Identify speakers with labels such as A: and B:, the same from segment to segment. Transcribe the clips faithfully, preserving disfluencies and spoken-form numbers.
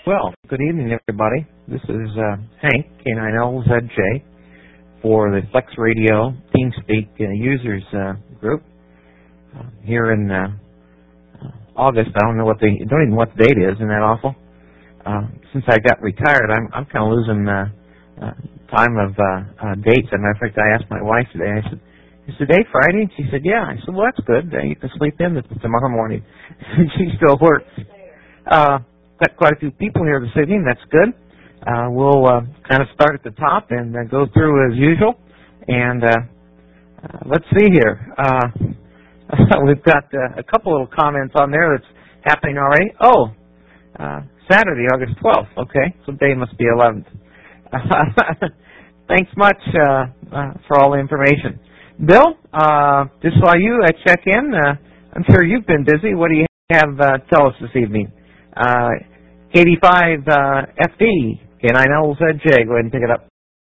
A: Well, good evening, everybody. This is uh, Hank, K nine L Z J, for the Flex Radio TeamSpeak uh, users uh, group uh, here in uh, August. I don't know what the don't even know what the date is. Isn't that awful? Uh, since I got retired, I'm I'm kind of losing uh, uh, time of uh, uh, dates. As a matter of fact, I asked my wife today. I said, "Is today Friday?" And she said, "Yeah." I said, "Well, that's good. Uh, you can sleep in tomorrow morning." She still works. Uh, got quite a few people here this evening. That's good. Uh, we'll uh, kind of start at the top and uh, go through as usual. And uh, uh, let's see here. Uh, we've got uh, a couple little comments on there that's happening already. Oh, uh, Saturday, August twelfth. Okay, so day must be eleventh. Thanks much uh, uh, for all the information. Bill, uh, just saw you uh, check in. Uh, I'm sure you've been busy. What do you have uh, tell us this evening? Uh, eighty-five uh, F D, K nine L Z J. Go ahead and pick it up.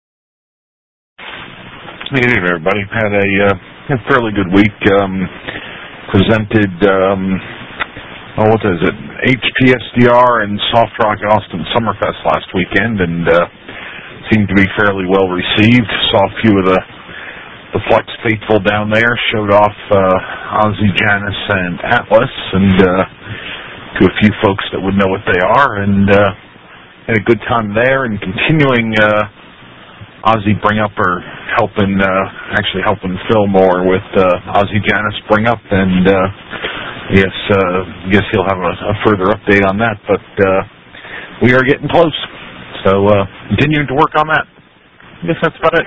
B: Good evening, everybody. Had a, uh, a fairly good week. Um, presented, um, oh, what is it? H P S D R and Soft Rock Austin Summerfest last weekend, and uh, seemed to be fairly well received. Saw a few of the the Flex faithful down there. Showed off uh, Ozzy, Janus, and Atlas, and uh, to a few folks that would know what they are, and uh, had a good time there, and continuing uh, Ozzy Bring Up, or helping, uh, actually helping Phil more with uh, Ozzy Janus Bring Up, and uh, yes, uh, guess he'll have a, a further update on that, but uh, we are getting close, so uh, continuing to work on that. I guess that's about it.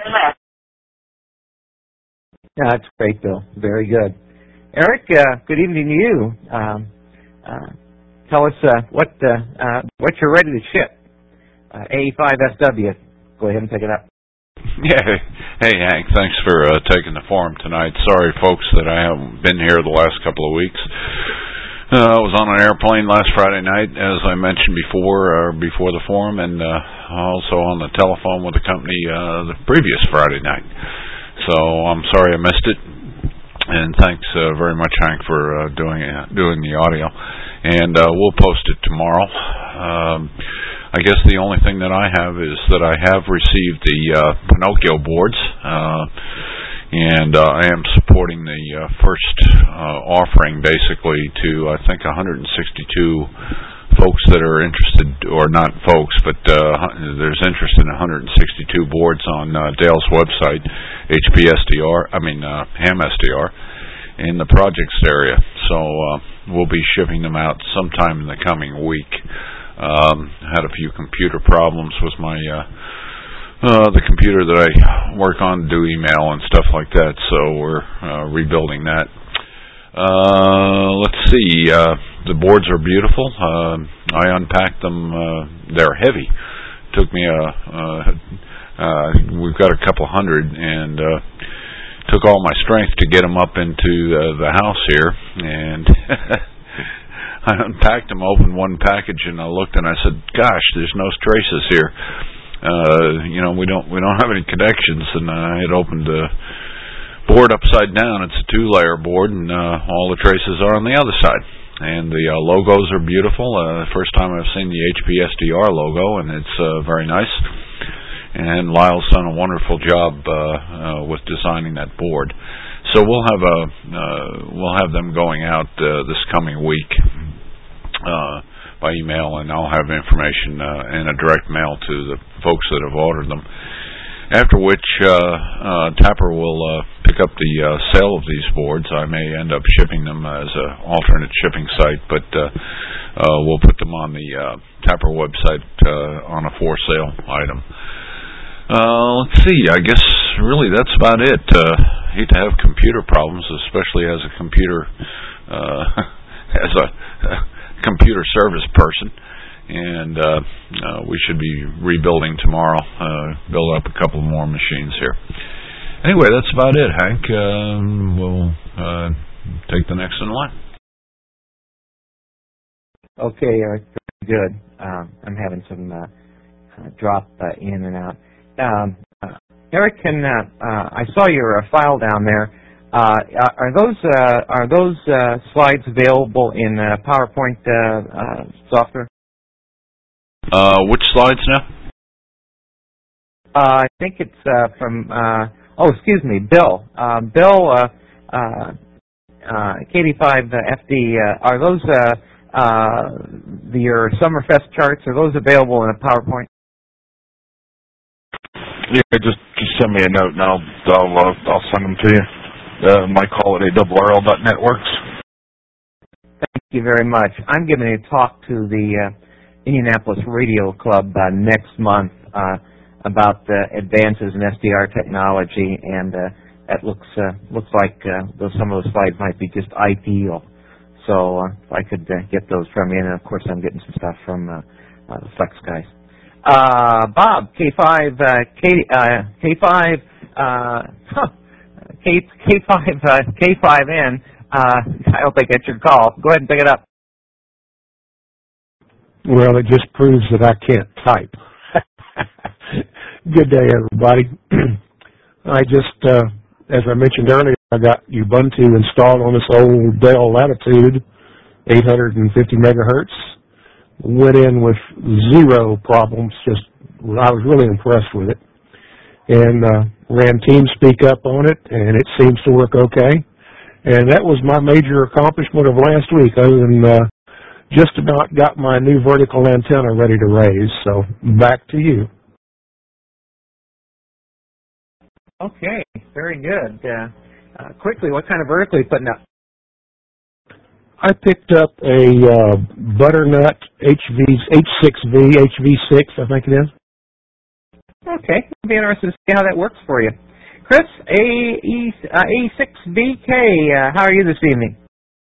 A: Yeah, that's great, Bill. Very good. Eric, uh, good evening to you. Um, uh, Tell us uh, what uh, uh, what you're ready to ship. Uh, eighty-five S W. Go ahead and pick it up.
C: Yeah. Hey, Hank. Thanks for uh, taking the forum tonight. Sorry, folks, that I haven't been here the last couple of weeks. Uh, I was on an airplane last Friday night, as I mentioned before, or before the forum, and uh, also on the telephone with the company uh, the previous Friday night. So I'm sorry I missed it. And thanks uh, very much, Hank, for uh, doing uh, doing the audio. And uh, we'll post it tomorrow. Um, I guess the only thing that I have is that I have received the uh, Pinocchio boards, uh, and uh, I am supporting the uh, first uh, offering, basically, to I think one hundred sixty-two folks that are interested, or not folks, but uh, there's interest in one hundred sixty-two boards on uh, Dale's website, H P S D R, I mean uh, Ham S D R, in the projects area. So uh, we'll be shipping them out sometime in the coming week. Um, had a few computer problems with my uh, uh, the computer that I work on to do email and stuff like that, so we're uh, rebuilding that. Uh, let's see. Uh, the boards are beautiful. Uh, I unpacked them. Uh, they're heavy. Took me a. Uh, uh, we've got a couple hundred, and uh, took all my strength to get them up into uh, the house here, and I unpacked them, opened one package, and I looked and I said, "Gosh, there's no traces here. Uh, you know, we don't we don't have any connections." And I had opened the board upside down. It's a two-layer board, and uh, all the traces are on the other side. And the uh, logos are beautiful. Uh, first time I've seen the H P S D R logo, and it's uh, very nice. And Lyle's done a wonderful job uh, uh, with designing that board. So we'll have a uh, we'll have them going out uh, this coming week uh, by email, and I'll have information uh, in a direct mail to the folks that have ordered them. After which, uh, uh, Tapper will uh, pick up the uh, sale of these boards. I may end up shipping them as an alternate shipping site, but uh, uh, we'll put them on the uh, Tapper website uh, on a for sale item. Uh, let's see, I guess really that's about it. Uh, hate to have computer problems, especially as a computer, uh, as a, a computer service person. And uh, uh, we should be rebuilding tomorrow, uh, build up a couple more machines here. Anyway, that's about it, Hank. Um, we'll uh, take the next in line.
A: Okay, Eric, very good. Um, I'm having some uh, uh, drop uh, in and out. Um, uh, Eric, can uh, uh, I saw your uh, file down there. Uh, are those uh, are those uh, slides available in uh, PowerPoint uh, uh, software?
C: Uh, which slides now?
A: Uh, I think it's uh, from, uh, oh, excuse me, Bill. Uh, Bill, uh, uh, uh, K D five F D, uh, are those uh, uh, the, your Summerfest charts, are those available in a PowerPoint?
B: Yeah, just just send me a note and I'll I'll uh, I'll send them to you. Uh, my call at A R R L dot net works.
A: Thank you very much. I'm giving a talk to the uh, Indianapolis Radio Club uh, next month uh, about uh, advances in S D R technology, and uh, that looks uh, looks like uh, those, some of those slides might be just ideal. So uh, if I could uh, get those from you, and of course I'm getting some stuff from uh, uh, the Flex guys. Uh, Bob, K five, uh, K, uh, K five, uh, huh, K, K5, uh, K five N. Uh, I hope I get your call. Go ahead and pick it up.
D: Well, it just proves that I can't type. Good day, everybody. I just, uh, as I mentioned earlier, I got Ubuntu installed on this old Dell Latitude, eight hundred fifty megahertz. Went in with zero problems. Just, I was really impressed with it. And uh, ran TeamSpeak up on it, and it seems to work okay. And that was my major accomplishment of last week, other than uh, just about got my new vertical antenna ready to raise. So back to you.
A: Okay, very good. Uh, uh, quickly, what kind of vertical are you putting up?
D: I picked up a uh, Butternut H V, H six V, H V six, I think it is.
A: Okay, I'll be interested to see how that works for you. Chris, A six V K, uh, how are you this evening?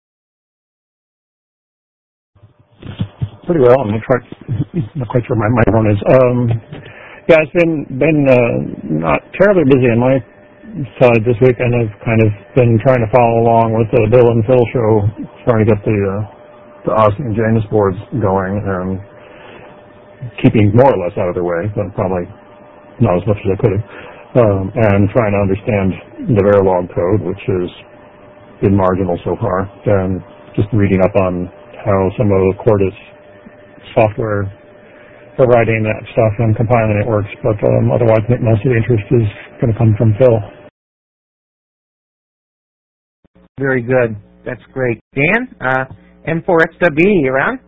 E: Pretty well. I'm not quite, not quite sure my microphone is. Um, yeah, it's been been uh, not terribly busy on my side this week, and I've kind of been trying to follow along with the Bill and Phil show, trying to get the uh, the Ozzy and Janus boards going, and keeping more or less out of their way, but probably not as much as I could have. Um, and trying to understand the Verilog code, which has been marginal so far, and just reading up on how some of the Quartus software for writing that stuff and compiling it works, but um, otherwise I think most of the interest is going to come from Phil.
A: Very good. That's great. Dan, uh, M four X W E, you around?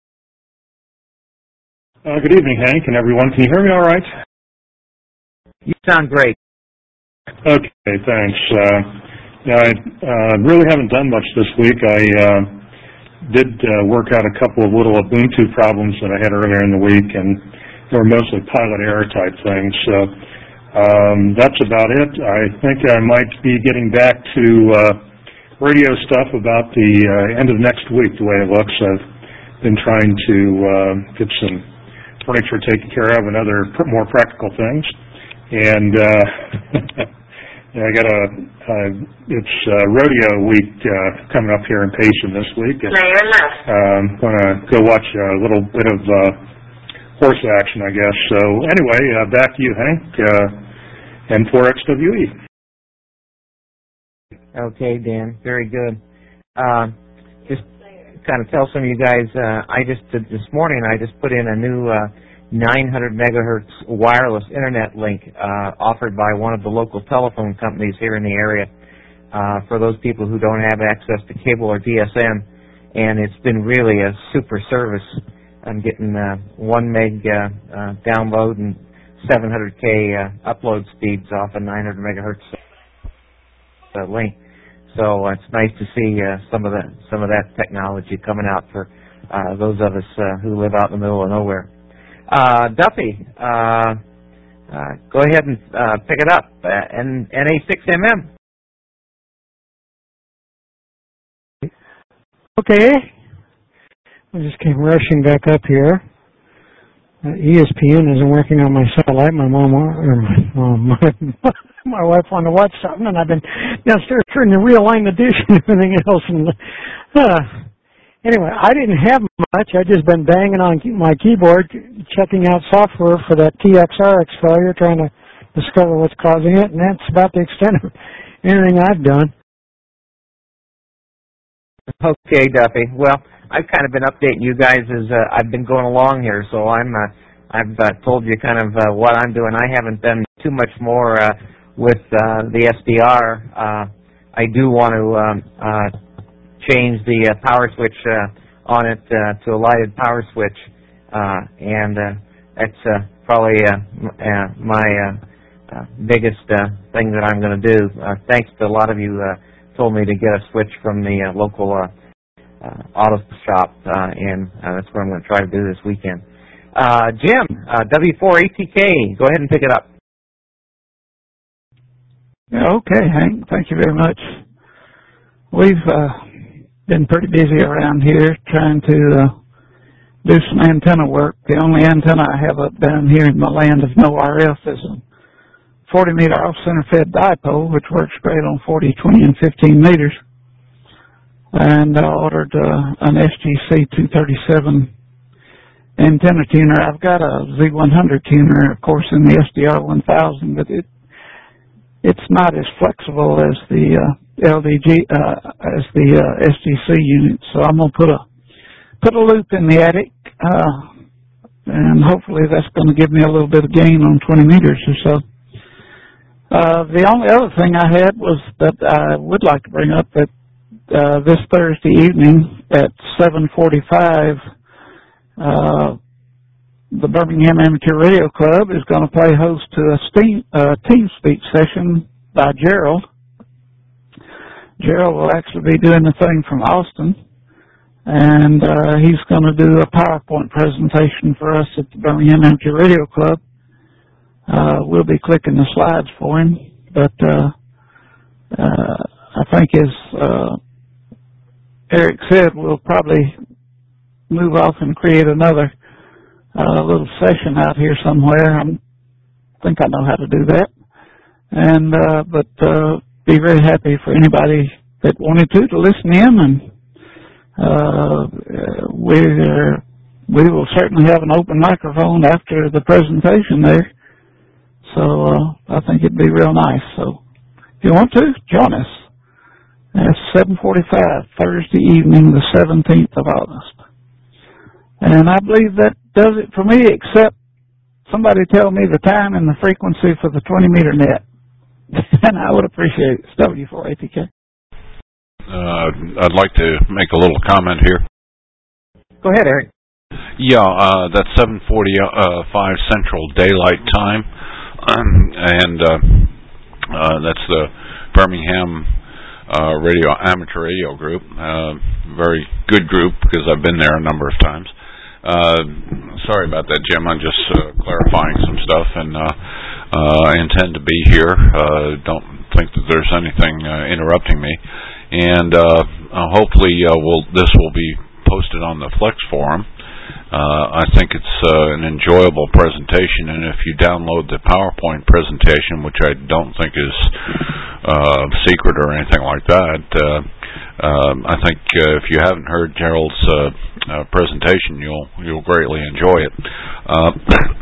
F: Uh, good evening, Hank, and everyone. Can you hear me all right?
A: You sound great.
F: Okay, thanks. Uh, yeah, I uh, really haven't done much this week. I uh, did uh, work out a couple of little Ubuntu problems that I had earlier in the week, and they were mostly pilot error type things. So um, that's about it. I think I might be getting back to uh, radio stuff about the uh, end of next week, the way it looks. I've been trying to uh, get some furniture taken care of and other pr- more practical things. And uh, yeah, I got a, uh, it's uh, rodeo week uh, coming up here in Payson this week. And, uh, I'm going to go watch a little bit of uh, horse action, I guess. So anyway, uh, back to you, Hank, uh, M four X W E.
A: Okay, Dan, very good. Uh, just kind of tell some of you guys, uh, I just, uh, this morning, I just put in a new uh, nine hundred megahertz wireless internet link uh, offered by one of the local telephone companies here in the area uh, for those people who don't have access to cable or D S M, and it's been really a super service. I'm getting uh, one meg uh, uh, download and seven hundred K uh, upload speeds off a nine hundred megahertz uh, link. So uh, it's nice to see uh, some of the some of that technology coming out for uh, those of us uh, who live out in the middle of nowhere. Uh, Duffy, uh, uh, go ahead and uh, pick it up. Uh, N A six M M.
G: Okay. I just came rushing back up here. Uh, E S P N isn't working on my satellite. My mom, or my mom, my, my wife wanted to watch something, and I've been downstairs trying to realign the dish and everything else. And uh, anyway, I didn't have much. I just been banging on my keyboard, checking out software for that T X R X failure, trying to discover what's causing it, and that's about the extent of anything I've done.
A: Okay, Duffy. Well, I've kind of been updating you guys as uh, I've been going along here, so I'm uh, I've uh, told you kind of uh, what I'm doing. I haven't done too much more uh, with uh, the S D R. Uh, I do want to um, uh, change the uh, power switch uh, on it uh, to a lighted power switch, uh, and uh, that's uh, probably uh, m- uh, my uh, uh, biggest uh, thing that I'm going to do. Uh, thanks to a lot of you uh, told me to get a switch from the uh, local uh, uh, auto shop, uh, and uh, that's what I'm going to try to do this weekend. Uh, Jim, uh, W four A T K, go ahead and pick it up.
H: Yeah, okay, Hank. Thank you very much. We've uh, been pretty busy around here trying to uh, do some antenna work. The only antenna I have up down here in the land of no R F is a forty meter off-center fed dipole, which works great on forty, twenty, and fifteen meters. And I ordered uh, an S G C two thirty-seven antenna tuner. I've got a Z one hundred tuner, of course, in the S D R one thousand, but it it's not as flexible as the uh, L D G uh, as the uh, S G C unit. So I'm gonna put a put a loop in the attic, uh, and hopefully that's going to give me a little bit of gain on twenty meters or so. Uh, the only other thing I had was that I would like to bring up that uh, this Thursday evening at seven forty-five, uh, the Birmingham Amateur Radio Club is going to play host to a steam, uh, team speak session by Gerald. Gerald will actually be doing the thing from Austin, and uh, he's going to do a PowerPoint presentation for us at the Birmingham Amateur Radio Club. Uh, we'll be clicking the slides for him, but uh, uh, I think as uh, Eric said, we'll probably move off and create another uh, little session out here somewhere. I think I know how to do that, and uh, but uh, be very happy for anybody that wanted to to listen in, and uh, we're we will certainly have an open microphone after the presentation there. So uh, I think it'd be real nice. So if you want to, join us. That's seven forty-five, Thursday evening, the seventeenth of August. And I believe that does it for me, except somebody tell me the time and the frequency for the twenty meter net. And I would appreciate it. It's W four A T K.
C: Uh, I'd like to make a little comment here.
A: Go ahead, Eric.
C: Yeah, uh, that's seven forty-five Central Daylight Time. Um, and uh, uh, that's the Birmingham uh, Radio Amateur Radio Group. Uh, very good group because I've been there a number of times. Uh, sorry about that, Jim. I'm just uh, clarifying some stuff, and uh, uh, I intend to be here. Uh, don't think that there's anything uh, interrupting me. And uh, uh, hopefully, uh, we'll, this will be posted on the Flex Forum. Uh, I think it's uh, an enjoyable presentation, and if you download the PowerPoint presentation, which I don't think is uh, secret or anything like that, uh, uh, I think uh, if you haven't heard Gerald's uh, uh, presentation, you'll you'll greatly enjoy it. Uh,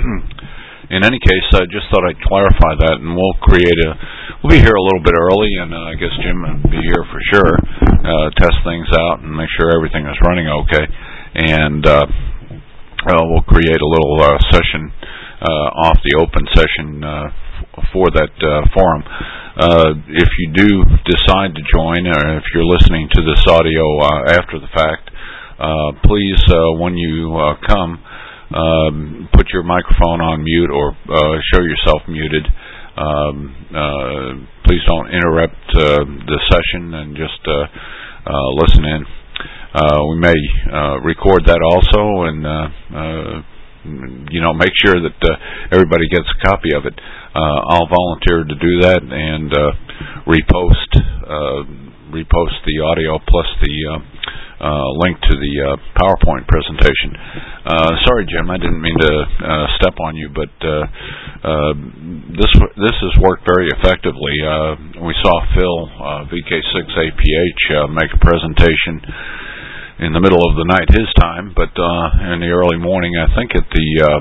C: in any case, I just thought I'd clarify that, and we'll create a. We'll be here a little bit early, and uh, I guess Jim will be here for sure. Uh, test things out and make sure everything is running okay, and. Uh, Uh, we'll create a little uh, session uh, off the open session uh, f- for that uh, forum. Uh, if you do decide to join, or if you're listening to this audio uh, after the fact, uh, please, uh, when you uh, come, um, put your microphone on mute or uh, show yourself muted. Um, uh, please don't interrupt uh, the session and just uh, uh, listen in. Uh, we may uh, record that also, and uh, uh, you know, make sure that uh, everybody gets a copy of it. Uh, I'll volunteer to do that and uh, repost uh, repost the audio plus the uh, uh, link to the uh, PowerPoint presentation. Uh, sorry, Jim, I didn't mean to uh, step on you, but uh, uh, this this has worked very effectively. Uh, we saw Phil uh, V K six A P H uh, make a presentation in the middle of the night his time, but uh, in the early morning, I think at the uh,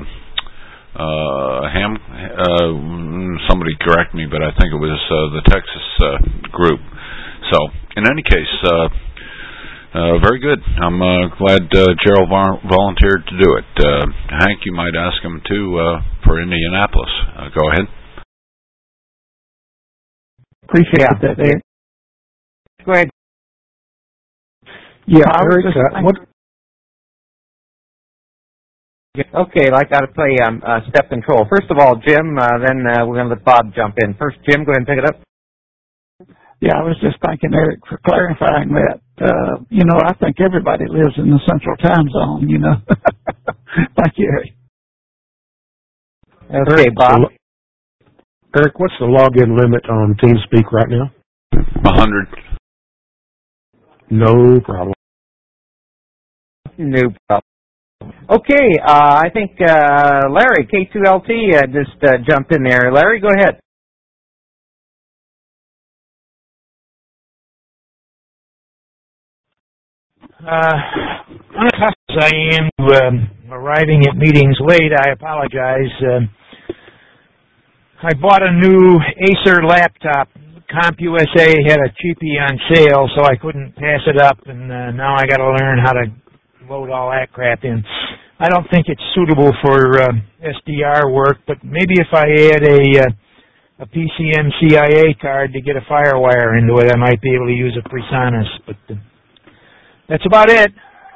C: uh, Ham, uh, somebody correct me, but I think it was uh, the Texas uh, group. So, in any case, uh, Uh, very good. I'm uh, glad uh, Gerald vol- volunteered to do it. Uh, Hank, you might ask him too uh, for Indianapolis. Uh, go ahead.
H: Appreciate yeah. that, Eric.
A: Go ahead.
D: Yeah, Eric, uh, what?
A: Okay, I got to play um, uh, step control. First of all, Jim, uh, then uh, we're going to let Bob jump in. First, Jim, go ahead and pick it up.
H: Yeah, I was just thanking Eric for clarifying that. Uh, you know, I think everybody lives in the Central Time Zone, you know. Thank you, Eric.
A: Okay,
D: Eric,
A: Bob.
D: Eric, what's the login limit on TeamSpeak right now?
C: A hundred.
D: No problem.
A: No problem. Okay, uh, I think uh, Larry, K two L T, uh, just uh, jumped in there. Larry, go ahead.
I: Uh, unaccustomed as I am to um, arriving at meetings late, I apologize. Um, I bought a new Acer laptop. CompUSA had a cheapie on sale, so I couldn't pass it up, and uh, now I got to learn how to load all that crap in. I don't think it's suitable for uh, S D R work, but maybe if I add a uh, a P C M C I A card to get a FireWire into it, I might be able to use a PreSonus, but uh, that's about it.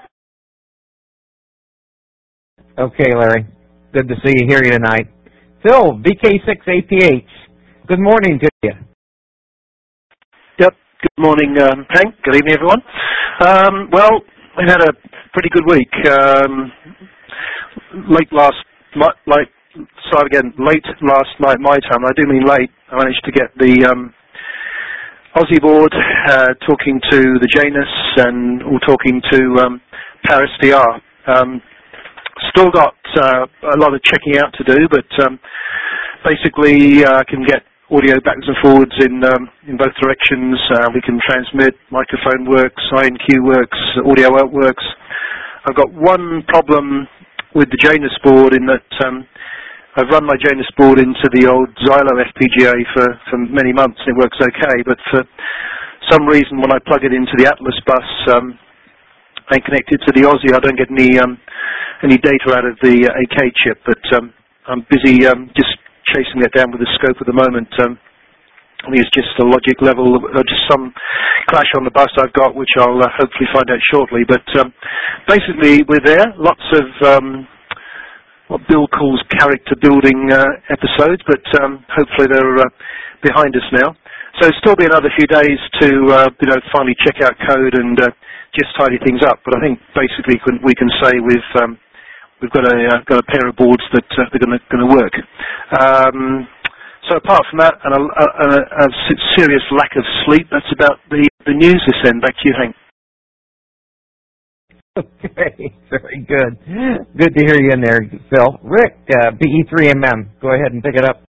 A: Okay, Larry. Good to see you here tonight. Phil, V K six A P H. Good morning to you.
J: Yep. Good morning, um, Hank. Good evening, everyone. Um, well, we've had a pretty good week. Um, late last, like, start again. Late last night, my time. I do mean late. I managed to get the um, Aussie board uh, talking to the Janus and all talking to um, Paris D R. Um, still got uh, a lot of checking out to do, but um, basically I uh, can get audio backwards and forwards in um, in both directions. Uh, we can transmit, microphone works, I N Q works, audio out works. I've got one problem with the Janus board in that um, I've run my Janus board into the old Xylo F P G A for, for many months and it works okay, but for some reason when I plug it into the Atlas bus um, and connect it to the Aussie, I don't get any um, any data out of the uh, A K chip, but um, I'm busy um, just chasing that down with the scope at the moment. Um, I think it's just a logic level, uh, just some clash on the bus I've got, which I'll uh, hopefully find out shortly. But um, basically, we're there. Lots of um, what Bill calls character building uh, episodes, but um, hopefully they're uh, behind us now. So it'll still be another few days to uh, you know finally check out code and uh, just tidy things up. But I think basically we can say we've um, we've got a uh, got a pair of boards that uh, are going to going to work. Um, so apart from that, and a, a, a serious lack of sleep, that's about the the news this end. Back to you, Hank.
A: Okay, very good. Good to hear you in there, Phil. Rick, uh, B E three M M, go ahead and pick it up.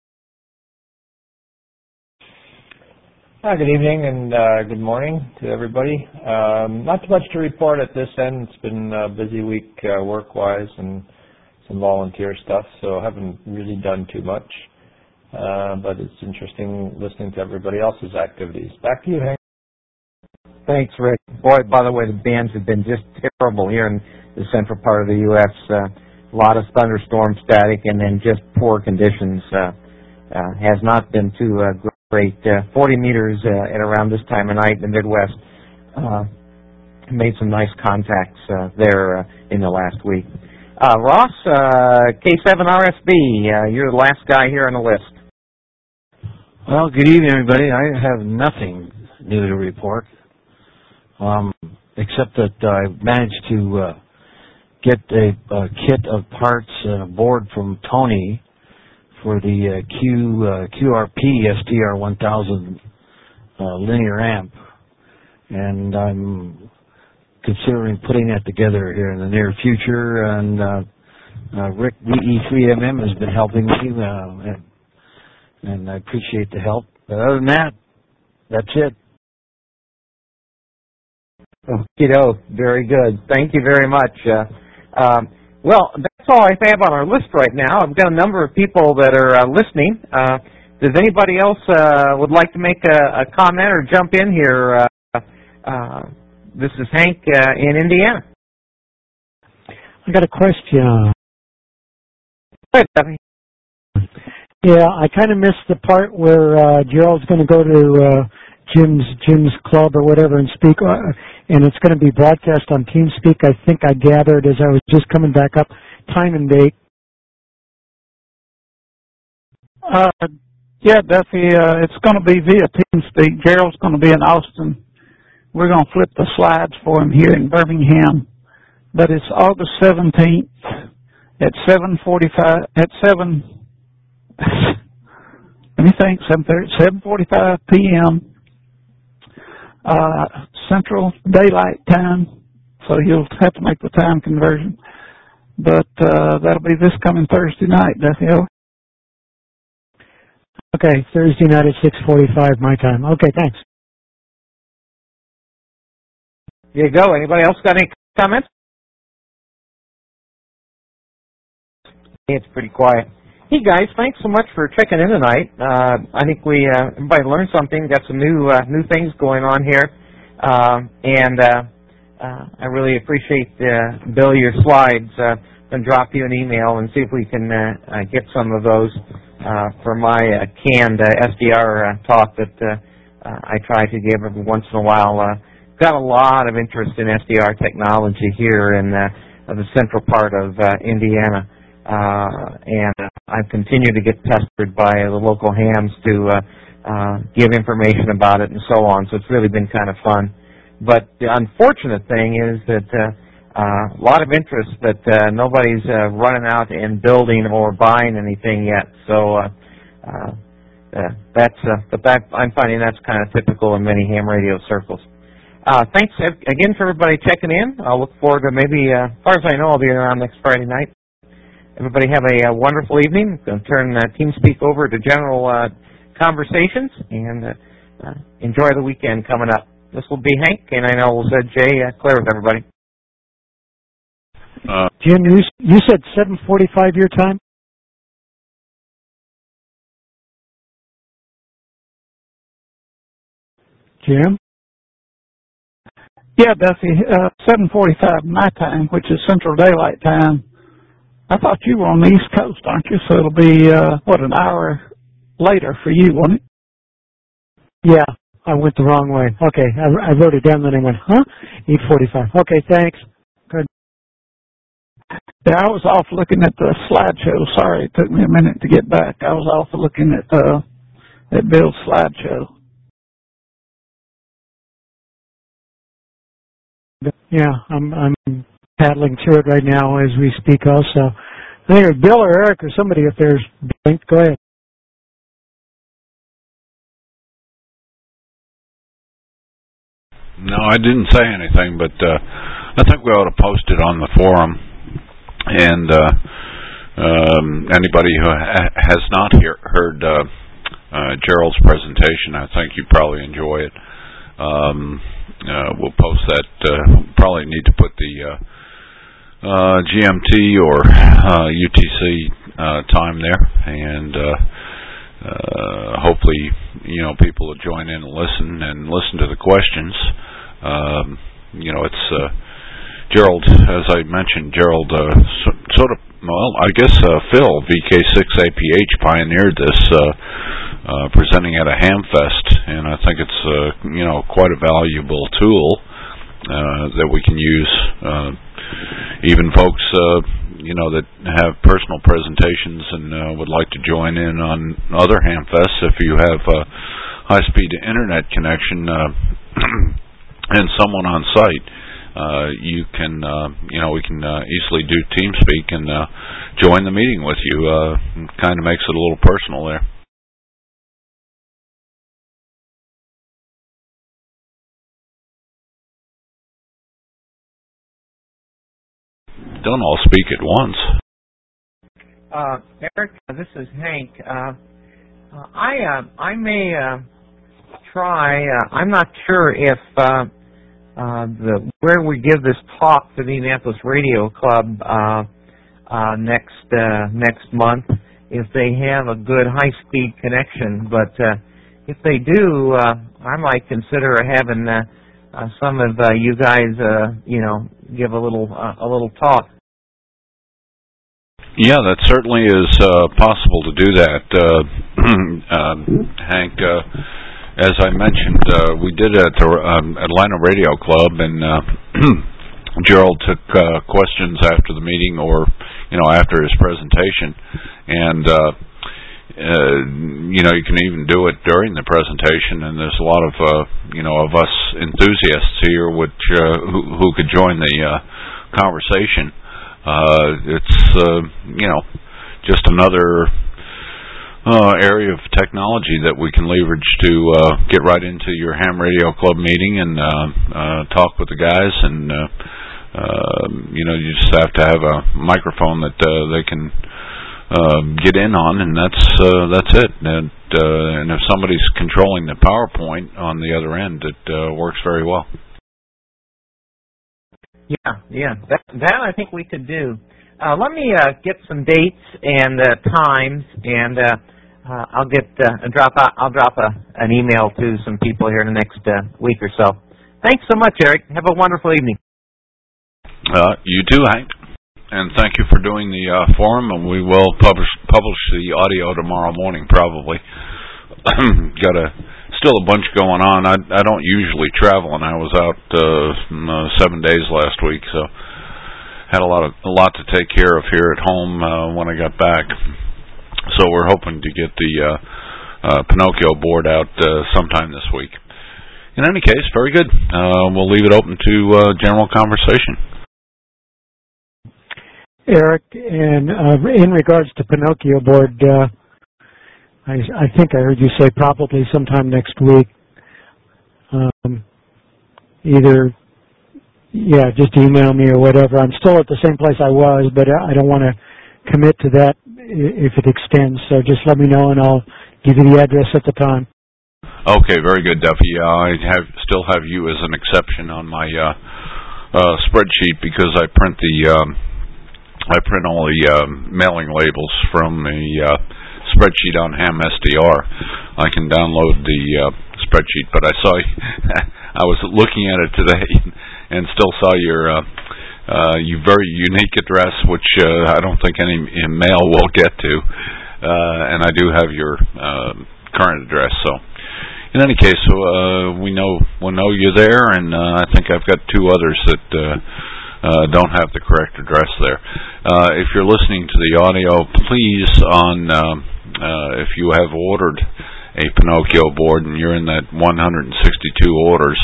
K: Hi, good evening and uh, good morning to everybody. Um, not too much to report at this end. It's been a busy week uh, work-wise and some volunteer stuff, so I haven't really done too much. Uh, but it's interesting listening to everybody else's activities. Back to you, Hank.
A: Thanks, Rick. Boy, by the way, the bands have been just terrible here in the central part of the U S Uh, a lot of thunderstorm static and then just poor conditions. Uh, uh, has not been too uh, great. Uh, forty meters uh, at around this time of night in the Midwest. Uh, made some nice contacts uh, there uh, in the last week. Uh, Ross, uh, K seven R S B, uh, you're the last guy here on the list.
L: Well, good evening, everybody. I have nothing new to report. Um, except that I managed to uh, get a, a kit of parts and a board from Tony for the uh, Q, uh, Q R P S T R one thousand uh, linear amp, and I'm considering putting that together here in the near future. And uh, uh, Rick, V E three M M, has been helping me, uh, and, and I appreciate the help. But other than that, that's it.
A: Okey-doke. Very good. Thank you very much. Uh, um, well, that's all I have on our list right now. I've got a number of people that are uh, listening. Uh, does anybody else uh, would like to make a, a comment or jump in here uh, uh, this is Hank uh, in Indiana.
G: I got a question.
A: Go ahead, Stephanie.
G: Yeah, I kind of missed the part where uh, Gerald's going to go to uh, Jim's Jim's club or whatever and speak, uh, and it's going to be broadcast on TeamSpeak. I think I gathered as I was just coming back up, time and date.
H: Uh, yeah, Duffy, uh, it's going to be via TeamSpeak. Gerald's going to be in Austin. We're going to flip the slides for him here in Birmingham. But it's August seventeenth at seven forty-five, at seven, let me think, seven forty-five p.m. Uh, Central Daylight Time. So you'll have to make the time conversion. But uh, that'll be this coming Thursday night, Duffy.
G: Okay, Thursday night at six forty-five my time. Okay, thanks.
A: There you go. Anybody else got any comments? It's pretty quiet. Hey guys, thanks so much for checking in tonight. Uh, I think we uh, everybody learned something. Got some new uh, new things going on here, uh, and uh, uh, I really appreciate uh, Bill your slides. Uh, and drop you an email and see if we can uh, uh, get some of those uh, for my uh, canned uh, S D R uh, talk that uh, uh, I try to give every once in a while. Uh, got a lot of interest in S D R technology here in uh, the central part of uh, Indiana. Uh, and uh, I continue to get pestered by the local hams to uh, uh, give information about it and so on. So it's really been kind of fun. But the unfortunate thing is that uh, uh, a lot of interest, but uh, nobody's uh, running out and building or buying anything yet. So uh, uh, uh, that's, uh, but that I'm finding that's kind of typical in many ham radio circles. Uh, thanks again for everybody checking in. I'll look forward to maybe, uh, as far as I know, I'll be around next Friday night. Everybody have a, a wonderful evening. I'm going to turn uh, TeamSpeak over to general uh, conversations and uh, uh, enjoy the weekend coming up. This will be Hank, and I know we'll say Jay uh, clear with everybody.
C: Uh,
G: Jim, you, you said seven forty-five your time? Jim?
H: Yeah, Duffy, uh, seven forty-five my time, which is Central Daylight Time. I thought you were on the East Coast, aren't you? So it'll be, uh, what, an hour later for you, won't it?
G: Yeah, I went the wrong way. Okay, I, I wrote it down, then I went, huh? eight forty-five. Okay, thanks. Good.
H: Yeah, I was off looking at the slideshow. Sorry, it took me a minute to get back. I was off looking at, uh, at Bill's slideshow.
G: Yeah, I'm, I'm paddling through it right now as we speak also. I think it's Bill or Eric or somebody up there. Go ahead.
C: No, I didn't say anything, but uh, I think we ought to post it on the forum. And uh, um, anybody who ha- has not hear- heard uh, uh, Gerald's presentation, I think you probably enjoy it. Um, uh, we'll post that. Uh, probably need to put the uh, uh, G M T or uh, U T C uh, time there, and uh, uh, hopefully, you know, people will join in and listen and listen to the questions. Um, you know, it's uh, Gerald, as I mentioned, Gerald uh, so, sort of, well, I guess uh, Phil, V K six A P H, pioneered this uh, uh, presenting at a Hamfest, and I think it's, uh, you know, quite a valuable tool uh, that we can use. Uh, even folks, uh, you know, that have personal presentations and uh, would like to join in on other Hamfests, if you have a high-speed internet connection uh, and someone on site, uh, you can, uh, you know, we can uh, easily do TeamSpeak and uh, join the meeting with you. Uh, kind of makes it a little personal there. Don't all speak at once.
A: Uh, Eric, this is Hank. Uh, uh, I uh, I may uh, try. Uh, I'm not sure if uh, uh, the where we give this talk to the Indianapolis Radio Club uh, uh, next uh, next month, if they have a good high-speed connection. But uh, if they do, uh, I might consider having uh, uh, some of uh, you guys, uh, you know, give a little uh, a little talk.
C: Yeah, that certainly is uh, possible to do that, uh, uh, Hank. Uh, as I mentioned, uh, we did it at the um, Atlanta Radio Club, and uh, Gerald took uh, questions after the meeting, or you know, after his presentation, and uh, uh, you know, you can even do it during the presentation. And there's a lot of uh, you know of us enthusiasts here, which uh, who, who could join the uh, conversation. Uh, it's, uh, you know, just another uh, area of technology that we can leverage to uh, get right into your ham radio club meeting and uh, uh, talk with the guys. And, uh, uh, you know, you just have to have a microphone that uh, they can uh, get in on, and that's uh, that's it. And, uh, and if somebody's controlling the PowerPoint on the other end, it uh, works very well.
A: Yeah, yeah, that, that I think we could do. Uh, let me uh, get some dates and uh, times, and uh, uh, I'll get uh, drop out, I'll drop a, an email to some people here in the next uh, week or so. Thanks so much, Eric. Have a wonderful evening.
C: Uh, you too, Hank, and thank you for doing the uh, forum. And we will publish publish the audio tomorrow morning, probably. Got a. Still a bunch going on. I, I don't usually travel, and I was out uh, uh, seven days last week, so had a lot of a lot to take care of here at home uh, when I got back. So we're hoping to get the uh, uh, Pinocchio board out uh, sometime this week. In any case, very good. Uh, we'll leave it open to uh, general conversation.
G: Eric, and uh, in regards to Pinocchio board. Uh, I, I think I heard you say probably sometime next week. Um, either, yeah, just email me or whatever. I'm still at the same place I was, but I don't want to commit to that if it extends. So just let me know, and I'll give you the address at the time.
C: Okay, very good, Duffy. Uh, I have still have you as an exception on my uh, uh, spreadsheet because I print the um, I print all the um, mailing labels from the uh, spreadsheet on Ham S D R. I can download the uh, spreadsheet, but I saw I was looking at it today and still saw your uh, uh, your very unique address, which uh, I don't think any mail will get to, uh, and I do have your uh, current address. So, in any case, uh, we know we know you're there, and uh, I think I've got two others that. Uh, Uh, don't have the correct address there. Uh, if you're listening to the audio, please, on uh, uh, if you have ordered a Pinocchio board and you're in that one hundred sixty-two orders,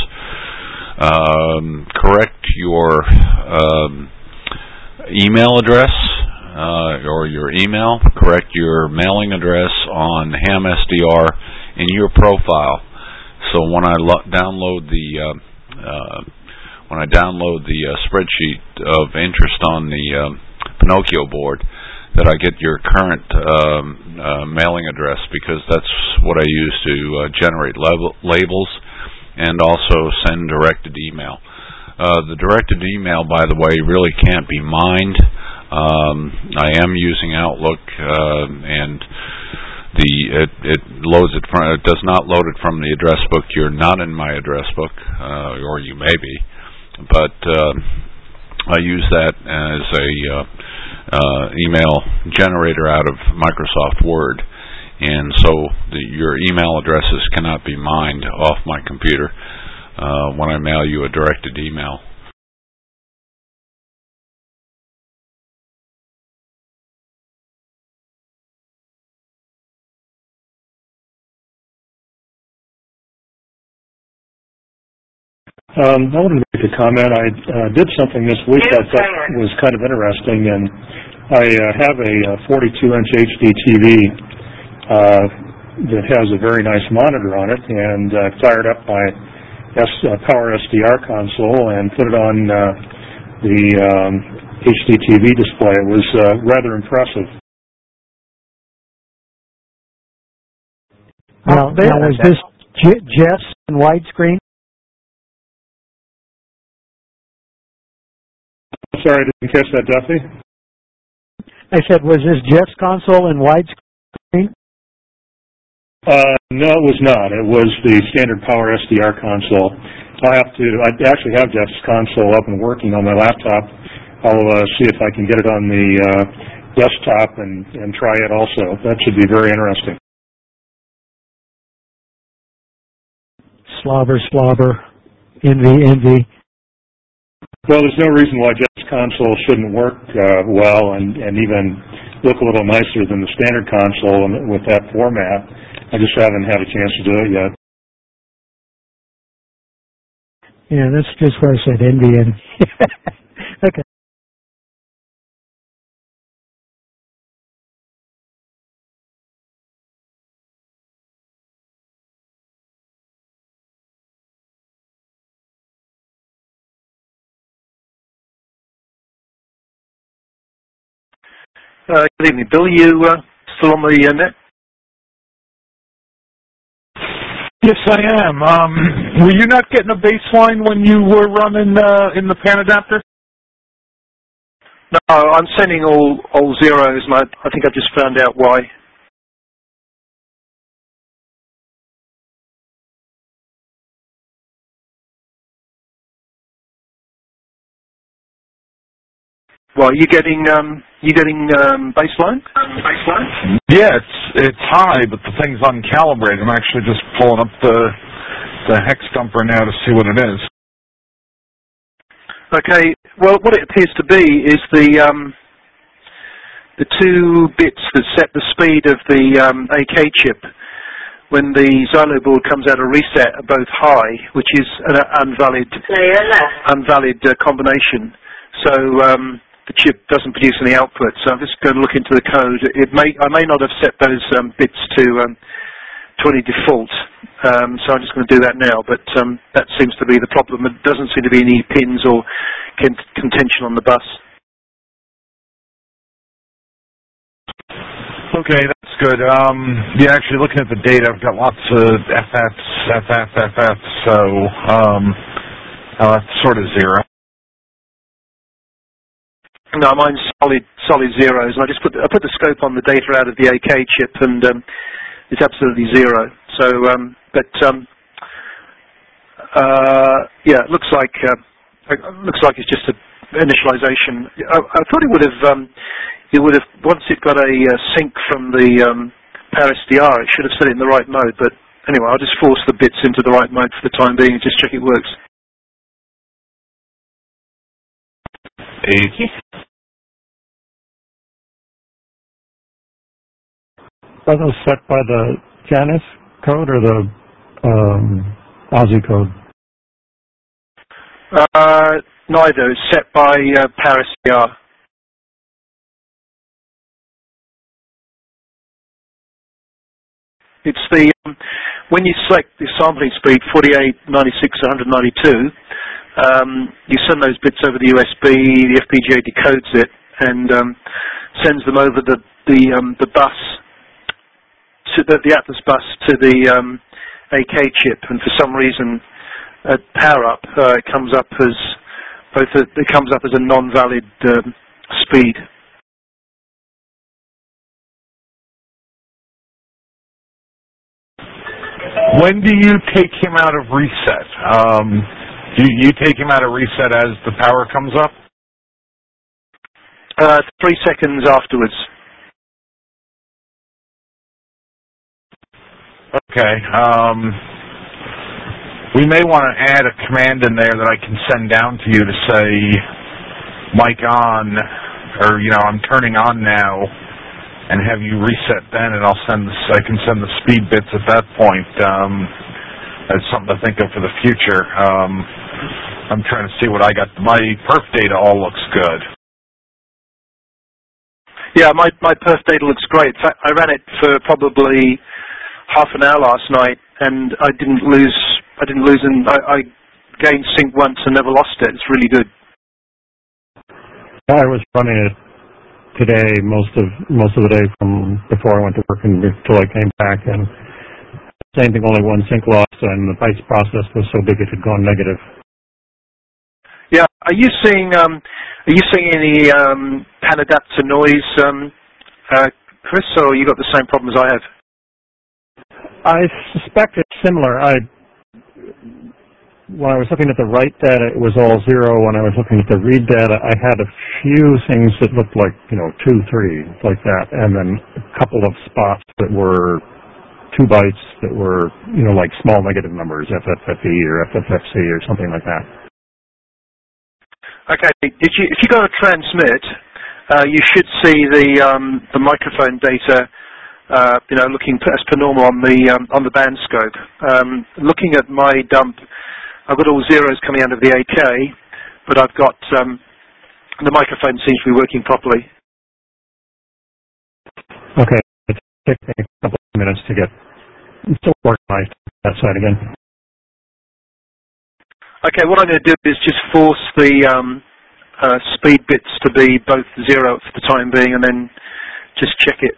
C: um, correct your um, email address uh, or your email, correct your mailing address on Ham S D R in your profile. So when I lo- download the uh, uh, When I download the uh, spreadsheet of interest on the um, Pinocchio board, that I get your current um, uh, mailing address, because that's what I use to uh, generate lab- labels and also send directed email. Uh, the directed email, by the way, really can't be mined. Um, I am using Outlook, uh, and the it, it loads it from. It does not load it from the address book. You're not in my address book, uh, or you may be. But uh, I use that as a uh, uh, email generator out of Microsoft Word, and so the, your email addresses cannot be mined off my computer uh, when I mail you a directed email.
F: Um, I wanted to make a comment. I uh, did something this week I thought was kind of interesting, and I uh, have a forty-two inch H D T V uh, that has a very nice monitor on it, and uh, fired up my S, uh, Power S D R console and put it on uh, the um, H D T V display. It was uh, rather impressive.
G: Now, now was this J- Jeff's in widescreen?
F: Sorry, I didn't catch that, Duffy.
G: I said, was this Jeff's console in widescreen?
F: Uh, no, it was not. It was the standard Power S D R console. I have to, I actually have Jeff's console up and working on my laptop. I'll uh, see if I can get it on the uh, desktop and, and try it also. That should be very interesting.
G: Slobber, slobber, envy, envy.
F: Well, there's no reason why Jeff's console shouldn't work uh, well and, and even look a little nicer than the standard console with that format. I just haven't had a chance to do it yet.
G: Yeah, that's just where I said envy and okay.
J: Uh, good evening, Bill. You uh, still on the uh, net?
B: Yes, I am. Um, were you not getting a baseline when you were running uh, in the pan adapter?
J: No, I'm sending all all zeros, and I, I think I've just found out why. Well, you getting um, you getting um, baseline? Baseline?
B: Yeah, it's it's high, but the thing's uncalibrated. I'm actually just pulling up the the hex dumper now to see what it is.
J: Okay. Well, what it appears to be is the um, the two bits that set the speed of the um, A K chip when the Xylo board comes out of reset are both high, which is an invalid invalid uh, combination. So um, the chip doesn't produce any output. So I'm just going to look into the code. It may I may not have set those um, bits to um, twenty default. Um, so I'm just going to do that now. But um, that seems to be the problem. There doesn't seem to be any pins or con- contention on the bus.
B: Okay, that's good. Um, yeah, actually, looking at the data, I've got lots of F Fs, F F, F F, so um, uh, that's sort of zero.
J: No, mine's solid, solid zeros. And I just put I put the scope on the data out of the A K chip, and um, it's absolutely zero. So, um, but um, uh, yeah, it looks like uh, it looks like it's just a initialization. I, I thought it would have. Um, It would have, once it got a uh, sync from the um, Power S D R, it should have set it in the right mode. But anyway, I'll just force the bits into the right mode for the time being and just check it works.
B: Eight.
E: Are those set by the Janus code or the um, Aussie code?
J: Uh, neither. It's set by uh, Power S D R. It's the, um, when you select the sampling speed, forty-eight, ninety-six, one ninety-two, um, you send those bits over the U S B, the F P G A decodes it, and um, sends them over the, the, um, the bus, to the, the Atlas bus to the um, A K chip, and for some reason at power up, uh, it comes up as both a, it comes up as a non-valid um, speed.
B: When do you take him out of reset? Um, do you take him out of reset as the power comes up?
J: Uh, three seconds afterwards.
B: Okay. Um, we may want to add a command in there that I can send down to you to say, mic on, or, you know, I'm turning on now, and have you reset then, and I'll send this, I can send the speed bits at that point. Um, that's something to think of for the future. Um, I'm trying to see what I got. My perf data all looks good.
J: Yeah, my my perf data looks great. In fact, I ran it for probably half an hour last night, and I didn't lose. I didn't lose, and I, I gained sync once and never lost it. It's really good.
E: I was running it today most of most of the day from before I went to work and until I came back, and same thing, only one sync loss, and the bytes process was so big it had gone negative.
J: Yeah, are you seeing um, are you seeing any um, pan adapter noise, um, uh, Chris, or you got the same problem as I have?
E: I suspect it's similar. I when I was looking at the write data, it was all zero. When I was looking at the read data, I had a few things that looked like, you know, two, three, like that, and then a couple of spots that were two bytes that were, you know, like small negative numbers, F F F E or F F F C or something like that.
J: Okay, if you, if you go to transmit, uh, you should see the um, the microphone data, uh, you know, looking as per normal on the um, on the band scope. Um, looking at my dump, I've got all zeros coming out of the A K, but I've got um, the microphone seems to be working properly.
E: Okay, it takes me a couple of minutes to get to work my that side again.
J: Okay, what I'm going to do is just force the um, uh, speed bits to be both zero for the time being, and then just check it.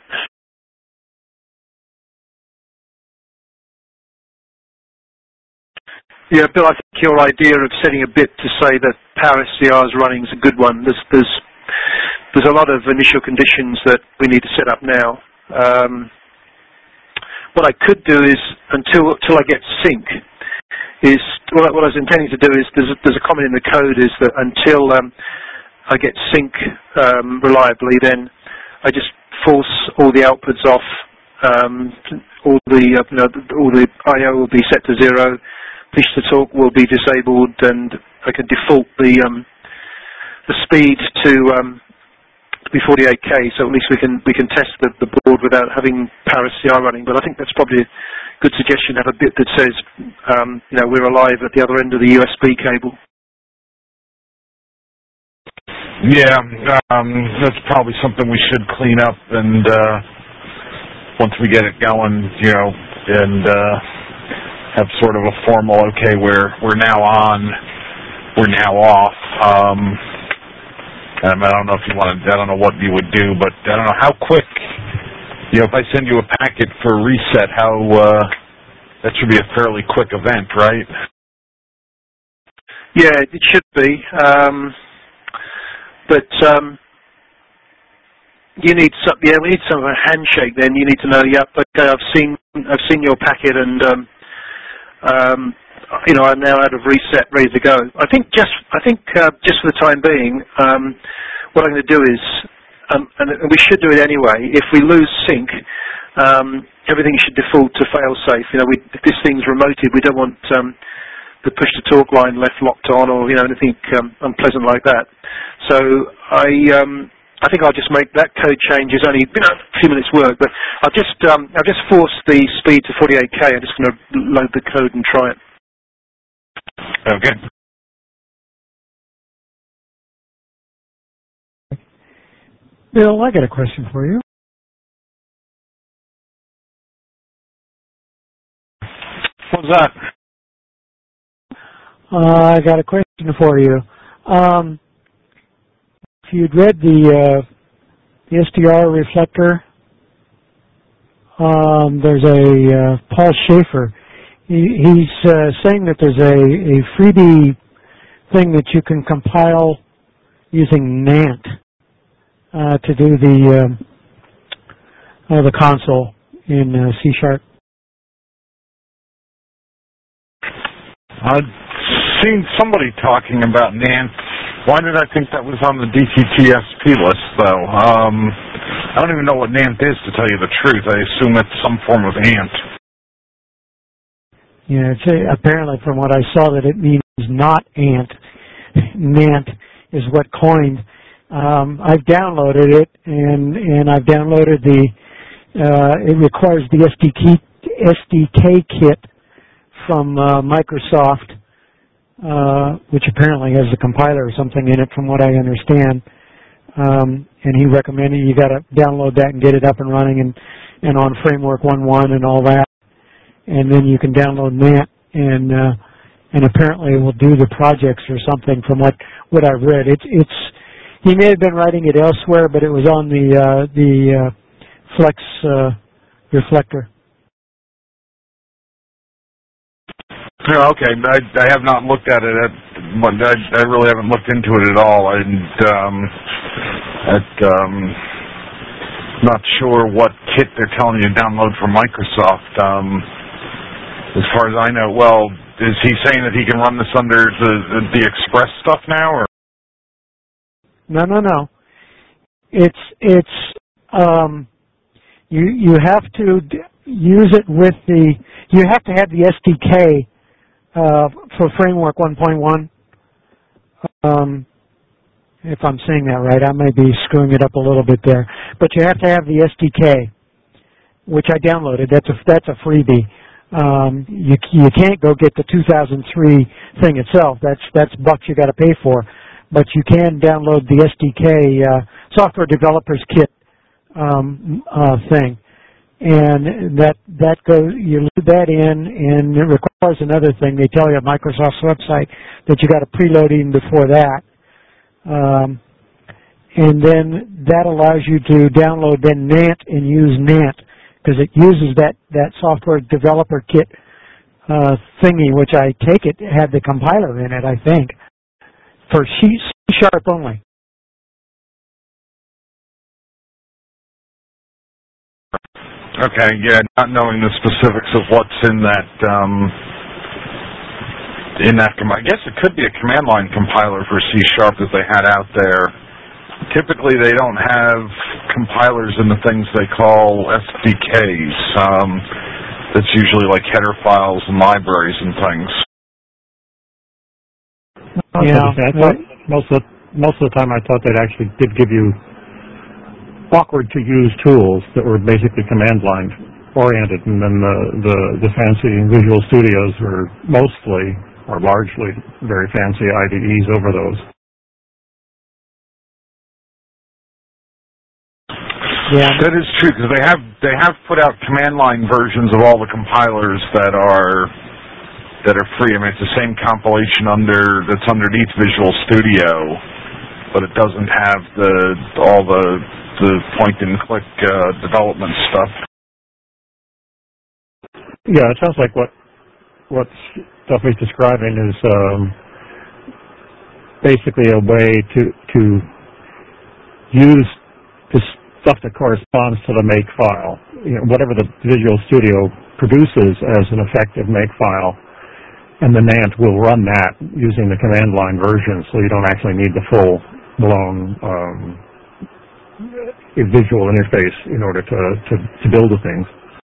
J: Yeah, Bill, I think your idea of setting a bit to say that Power S D R is running is a good one. There's, there's, there's a lot of initial conditions that we need to set up now. Um, what I could do is, until, until I get sync, is what I, what I was intending to do is, there's a, there's a comment in the code is that until um, I get sync um, reliably, then I just force all the outputs off, um, all the, uh, you know, all the I O will be set to zero, push to talk will be disabled, and I can default the um, the speed to um, to be forty-eight K. So at least we can we can test the, the board without having Power S D R running. But I think that's probably a good suggestion. Have a bit that says um, you know, we're alive at the other end of the U S B cable.
B: Yeah, um, that's probably something we should clean up, and uh, once we get it going, you know, and. Uh, have sort of a formal, okay, we're, we're now on, we're now off. Um, um, I don't know if you want to, I don't know what you would do, but I don't know how quick, you know, if I send you a packet for reset, how, uh, that should be a fairly quick event, right?
J: Yeah, it should be. Um, but, um, you need some, yeah, we need some of a handshake then. You need to know, yep, okay, I've seen, I've seen your packet, and, um, Um, you know, I'm now out of reset, ready to go. I think just, I think uh, just for the time being, um, what I'm going to do is, um, and we should do it anyway. If we lose sync, um, everything should default to fail-safe. You know, we, if this thing's remoted, we don't want um, the push-to-talk line left locked on, or you know, anything um, unpleasant like that. So I. Um, I think I'll just make that code change. It's only, you know, a few minutes work, but I'll just um, I'll just force the speed to forty-eight K. I'm just going to load the code and try it.
B: Okay.
G: Bill, I got a question for you.
B: What's that?
G: Uh, I got a question for you. Um, If you'd read the, uh, the S D R reflector, um, there's a uh, Paul Schaefer. He, he's uh, saying that there's a, a freebie thing that you can compile using Nant uh, to do the um, uh, the console in uh, C Sharp.
B: I've seen somebody talking about Nant. Why did I think that was on the D T T S P list, though? Um, I don't even know what Nant is, to tell you the truth. I assume it's some form of ant.
G: Yeah, it's a, apparently from what I saw that it means not ant. Nant is what coined. Um, I've downloaded it, and and I've downloaded the. Uh, it requires the S D K S D K kit from uh, Microsoft. Uh, which apparently has a compiler or something in it, from what I understand. Um, and he recommended you got to download that and get it up and running, and, and on Framework one point one and all that. And then you can download Nant, and uh, and apparently it will do the projects or something. From what what I've read, it's it's he may have been writing it elsewhere, but it was on the uh, the uh, Flex uh, reflector.
B: Yeah, okay. I, I have not looked at it. At, I, I really haven't looked into it at all. And um, at, um, not sure what kit they're telling you to download from Microsoft. Um, as far as I know, well, is he saying that he can run this under the, the, the Express stuff now? Or?
G: No, no, no. It's it's um, you you have to d- use it with the you have to have the S D K uh, for Framework one point one. Um, if I'm saying that right, I may be screwing it up a little bit there, but you have to have the S D K, which I downloaded. That's a that's a freebie. Um, you you can't go get the two thousand three thing itself. That's that's bucks you got to pay for, but you can download the S D K uh, Software Developers Kit um, uh, thing, and that that goes. You load that in, and it requires another thing. They tell you on Microsoft's website that you got to preload even before that, um, and then that allows you to download then Nant and use Nant, because it uses that, that software developer kit uh, thingy, which I take it had the compiler in it, I think, for C Sharp only.
B: Okay, yeah, not knowing the specifics of what's in that, um, in that, com- I guess it could be a command line compiler for C Sharp that they had out there. Typically, they don't have compilers in the things they call S D Ks. Um, that's usually like header files and libraries and things.
E: Yeah, I thought most of the, most of the time I thought they actually did give you awkward to use tools that were basically command line oriented, and then the the, the fancy Visual Studios were mostly or largely very fancy I D Es over those.
B: Yeah, that is true, because they have they have put out command line versions of all the compilers that are that are free. I mean, it's the same compilation under that's underneath Visual Studio, but it doesn't have the all the the point and click uh, development stuff.
E: Yeah, it sounds like what what Duffy's describing is um, basically a way to to use this stuff that corresponds to the make file. You know, whatever the Visual Studio produces as an effective make file, and the Nant will run that using the command line version, so you don't actually need the full blown um, visual interface in order to, to, to build the things.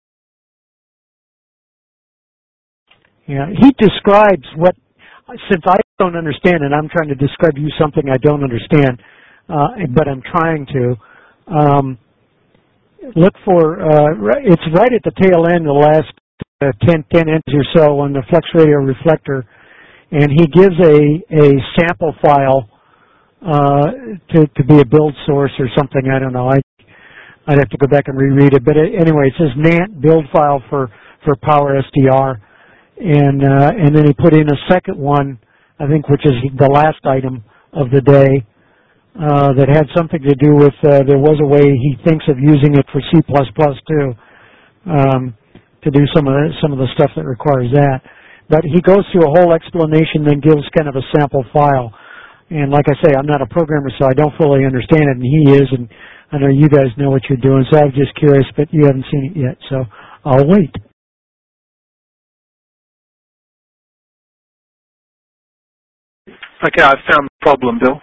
G: Yeah, he describes what, since I don't understand it, I'm trying to describe to you something I don't understand, uh, but I'm trying to. Um, look for, uh, it's right at the tail end, the last uh, ten, ten inches or so on the Flex Radio Reflector, and he gives a, a sample file uh, to, to be a build source or something. I don't know. I, I'd have to go back and reread it. But it, anyway, it says Nant build file for, for Power S D R. And, uh, and then he put in a second one, I think, which is the last item of the day, Uh, that had something to do with, uh, there was a way he thinks of using it for C plus plus too, um, to do some of the, some of the stuff that requires that. But he goes through a whole explanation, then gives kind of a sample file. And like I say, I'm not a programmer, so I don't fully understand it, and he is, and I know you guys know what you're doing, so I was just curious, but you haven't seen it yet, so I'll wait.
J: Okay, I've found the problem, Bill.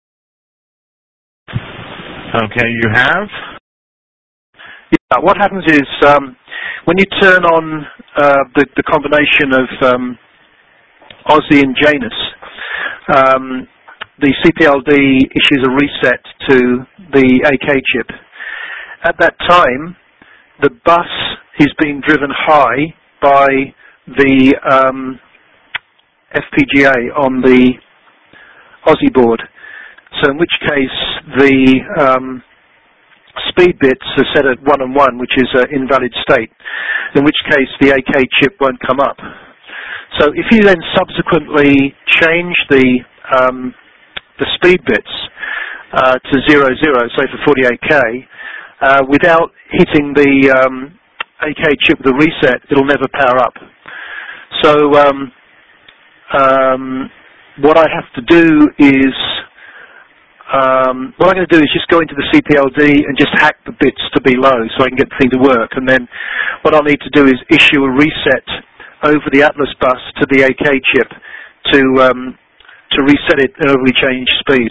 B: Okay, you have?
J: Yeah, what happens is um, when you turn on uh, the, the combination of um, Aussie and Janus, um, the C P L D issues a reset to the A K chip. At that time, the bus is being driven high by the um, F P G A on the Aussie board. So in which case the um, speed bits are set at one and one, which is an invalid state, in which case the A K chip won't come up. So if you then subsequently change the um, the speed bits uh, to zero zero, say for forty-eight K, uh, without hitting the um, A K chip with a reset, it'll never power up. So um, um, what I have to do is Um, what I'm going to do is just go into the C P L D and just hack the bits to be low so I can get the thing to work. And then what I'll need to do is issue a reset over the Atlas bus to the A K chip to um, to reset it and overly change speed.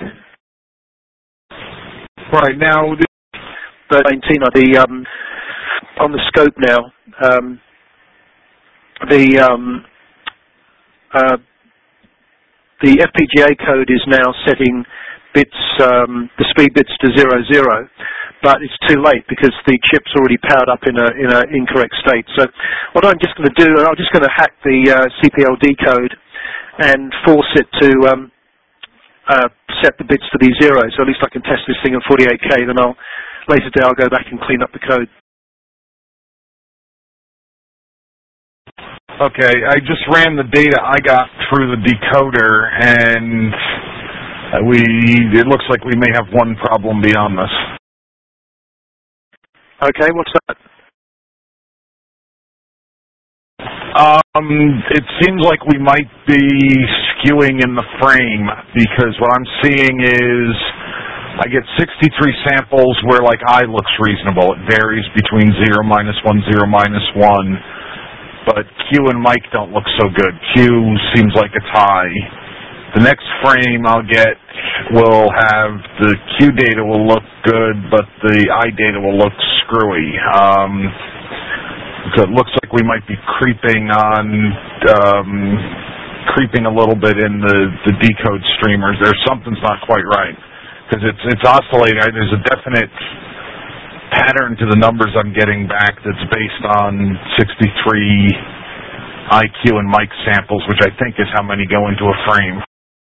B: Right now,
J: but nineteen on the um, on the scope now. Um, the um, uh, the F P G A code is now setting bits, um, the speed bits to zero zero, but it's too late because the chip's already powered up in a in an incorrect state. So what I'm just going to do, I'm just going to hack the uh, C P L D code and force it to um, uh, set the bits to be zero. So at least I can test this thing in forty-eight K. Then I'll later today I'll go back and clean up the code.
B: Okay, I just ran the data I got through the decoder, and we it looks like we may have one problem beyond this.
J: Okay, what's that?
B: Um, it seems like we might be skewing in the frame, because what I'm seeing is I get sixty-three samples where like I looks reasonable. It varies between zero, minus one, zero, minus one. But Q and Mike don't look so good. Q seems like it's high. The next frame I'll get will have the Q data will look good, but the I data will look screwy. Um, so it looks like we might be creeping on, um, creeping a little bit in the, the decode streamers. There's something's not quite right, because it's it's oscillating. There's a definite pattern to the numbers I'm getting back that's based on sixty-three I Q and Mike samples, which I think is how many go into a frame.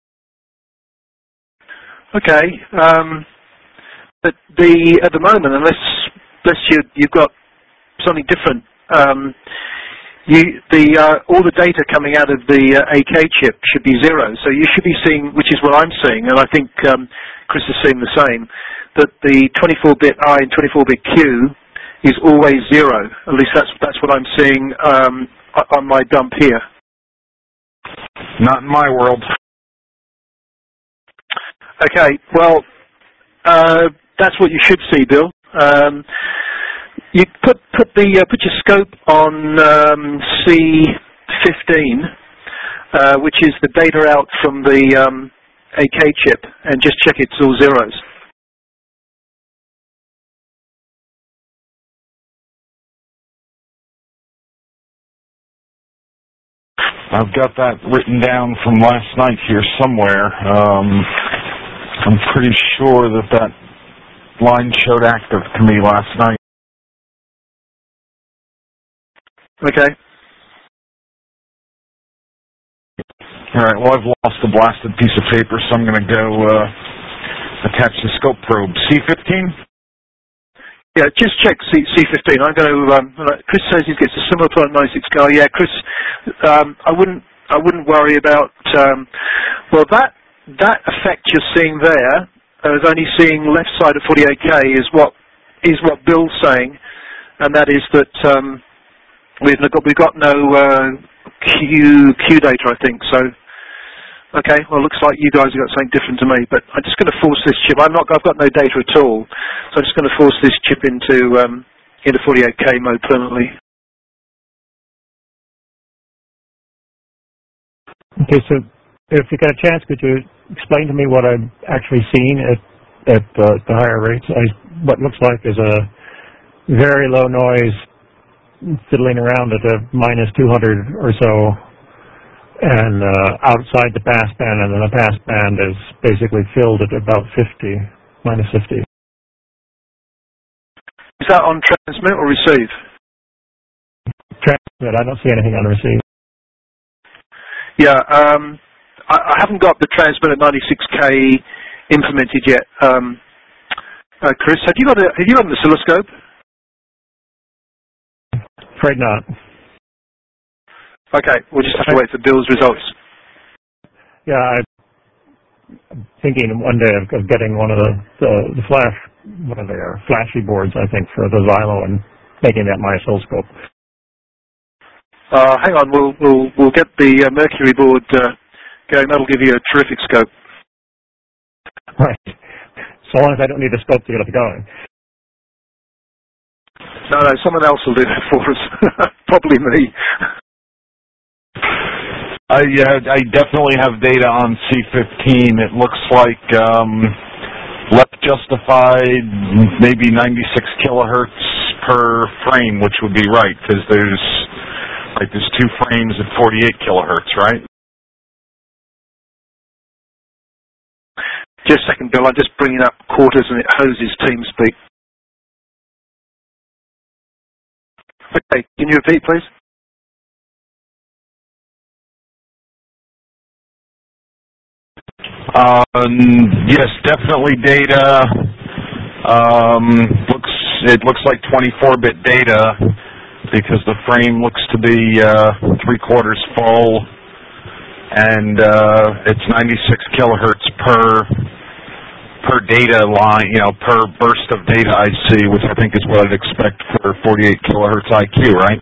J: Okay, um, but the at the moment, unless unless you you've got something different, um, you the uh, all the data coming out of the uh, A K chip should be zero. So you should be seeing, which is what I'm seeing, and I think um, Chris is seeing the same, that the twenty-four bit I and twenty-four bit Q is always zero. At least that's that's what I'm seeing um, on my dump here.
B: Not in my world.
J: Okay, well, uh, that's what you should see, Bill. Um, you put put the uh, put your scope on um, C fifteen, uh, which is the data out from the um, A K chip, and just check it's all zeros.
B: I've got that written down from last night here somewhere. Um, I'm pretty sure that that line showed active to me last night.
J: Okay.
B: All right, well, I've lost the blasted piece of paper, so I'm going to go uh, attach the scope probe. C fifteen?
J: Yeah, just check C fifteen. I'm going to. Um, Chris says he gets a similar point ninety-six K. Yeah, Chris, um, I wouldn't. I wouldn't worry about. Um, well, that that effect you're seeing there, as only seeing left side of forty-eight K, is what is what Bill's saying, and that is that um, we've got we've got no uh, Q Q data, I think. So, okay. Well, it looks like you guys have got something different to me. But I'm just going to force this chip. I'm not. I've got no data at all. So I'm just going to force this chip into um, into forty-eight K mode permanently.
E: Okay, so if you got a chance, could you explain to me what I'm actually seeing at at uh, the higher rates? I, what looks like is a very low noise fiddling around at a minus two hundred or so, and uh, outside the pass band, and then the pass band is basically filled at about fifty, minus fifty.
J: Is that on transmit or receive?
E: Transmit. I don't see anything on receive.
J: Yeah, um, I, I haven't got the transmit at ninety-six K implemented yet. Um, uh, Chris, have you got a have you got an oscilloscope?
E: Afraid not.
J: Okay, we'll just have to wait for Bill's results.
E: Yeah, I'm thinking one day of, of getting one of the, the the flash, what are they, are flashy boards, I think, for the Xylo, and making that my oscilloscope.
J: Uh, hang on, we'll we'll we'll get the uh, Mercury board uh, going. That'll give you a terrific scope.
E: Right. So long as I don't need a scope to get it going.
J: No, no, someone else will do that for us. Probably me.
B: I uh, I definitely have data on C fifteen. It looks like um, left justified maybe ninety-six kilohertz per frame, which would be right because there's like there's two frames at forty-eight kilohertz, right?
J: Just a second, Bill. I'm just bringing up quarters and it hoses TeamSpeak. Okay, can you repeat, please?
B: Um, yes, definitely data. Um, looks it looks like twenty-four bit data because the frame looks to be uh, three quarters full, and uh, it's ninety-six kilohertz per per data line, you know, per burst of data I see, which I think is what I'd expect for forty-eight kilohertz I Q, right?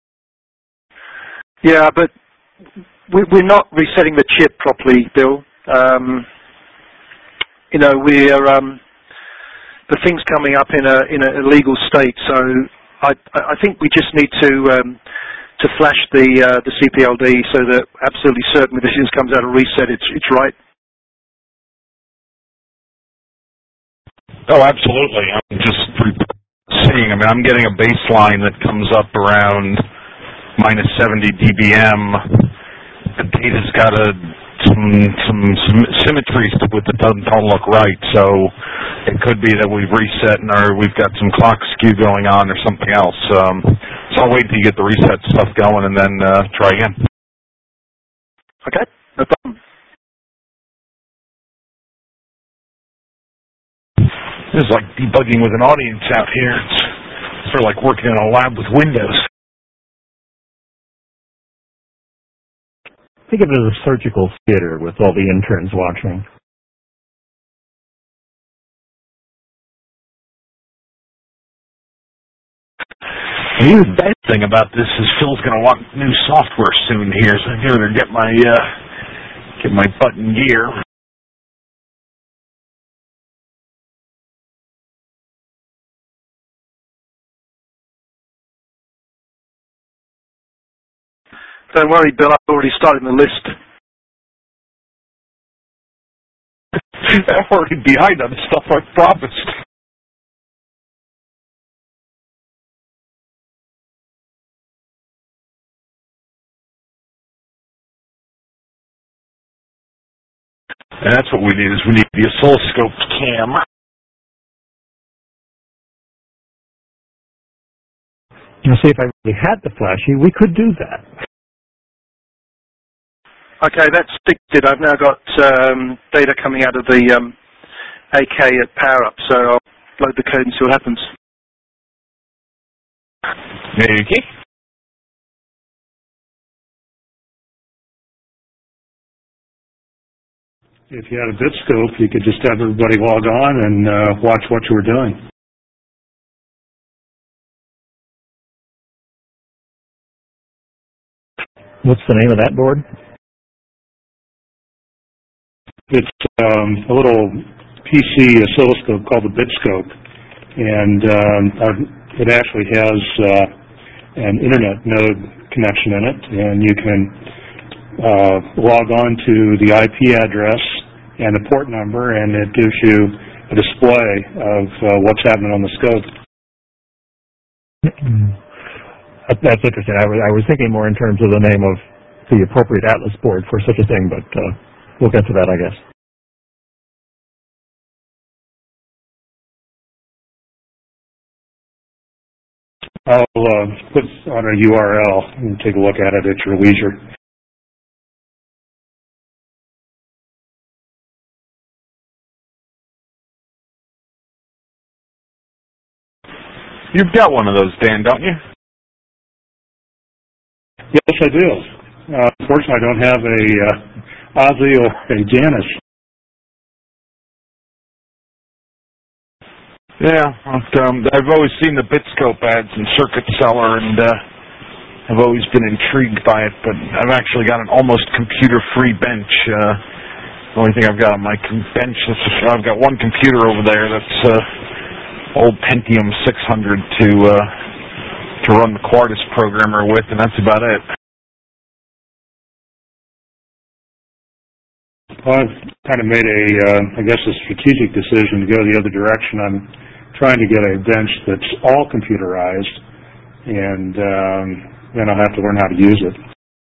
J: Yeah, but we, we're not resetting the chip properly, Bill. Um, you know, we're um, the thing's coming up in a in a legal state, so I I think we just need to um, to flash the uh, the C P L D so that absolutely certain when this thing comes out of reset, it's it's right.
B: Oh, absolutely. I'm just seeing. I mean, I'm getting a baseline that comes up around minus seventy D B M. The data's got a some some symmetry with it doesn't don't look right, so it could be that we've reset and or we've got some clock skew going on or something else. Um, so I'll wait till you get the reset stuff going and then uh, try again.
J: Okay, no problem.
B: This is like debugging with an audience out here. It's sort of like working in a lab with Windows.
E: Think of it as a surgical theater with all the interns watching.
B: The bad thing about this is Phil's going to want new software soon here, so I'm going to get my uh, get my butt in gear.
J: Don't worry, Bill. I've already started the list.
B: I'm already behind on the stuff I promised. And that's what we need, is we need the oscilloscope cam.
E: You see, if I really had the flashy, we could do that.
J: Okay, that's fixed. I've now got um, data coming out of the um, A K at power up, so I'll load the code and see what happens.
B: Okay.
F: If you had a bit scope, you could just have everybody log on and uh, watch what you were doing.
E: What's the name of that board?
F: It's um, a little P C oscilloscope called the BitScope, and um, it actually has uh, an internet node connection in it, and you can uh, log on to the I P address and the port number, and it gives you a display of uh, what's happening on the scope.
E: That's interesting. I was, I was thinking more in terms of the name of the appropriate Atlas board for such a thing, but uh, we'll get to that, I guess.
F: I'll uh, put on a U R L and take a look at it at your leisure.
B: You've got one of those, Dan, don't you?
F: Yes, I do. Uh, unfortunately, I don't have a uh, Ozzy or a Janus.
B: Yeah, um, I've always seen the BitScope ads in Circuit Cellar, and uh, I've always been intrigued by it, but I've actually got an almost computer-free bench. Uh, the only thing I've got on my com- bench is I've got one computer over there that's uh, old Pentium six hundred to uh, to run the Quartus programmer with, and that's about it.
F: Well, I've kind of made a, uh, I guess, a strategic decision to go the other direction. I'm trying to get a bench that's all computerized, and um, then I'll have to learn how to use it.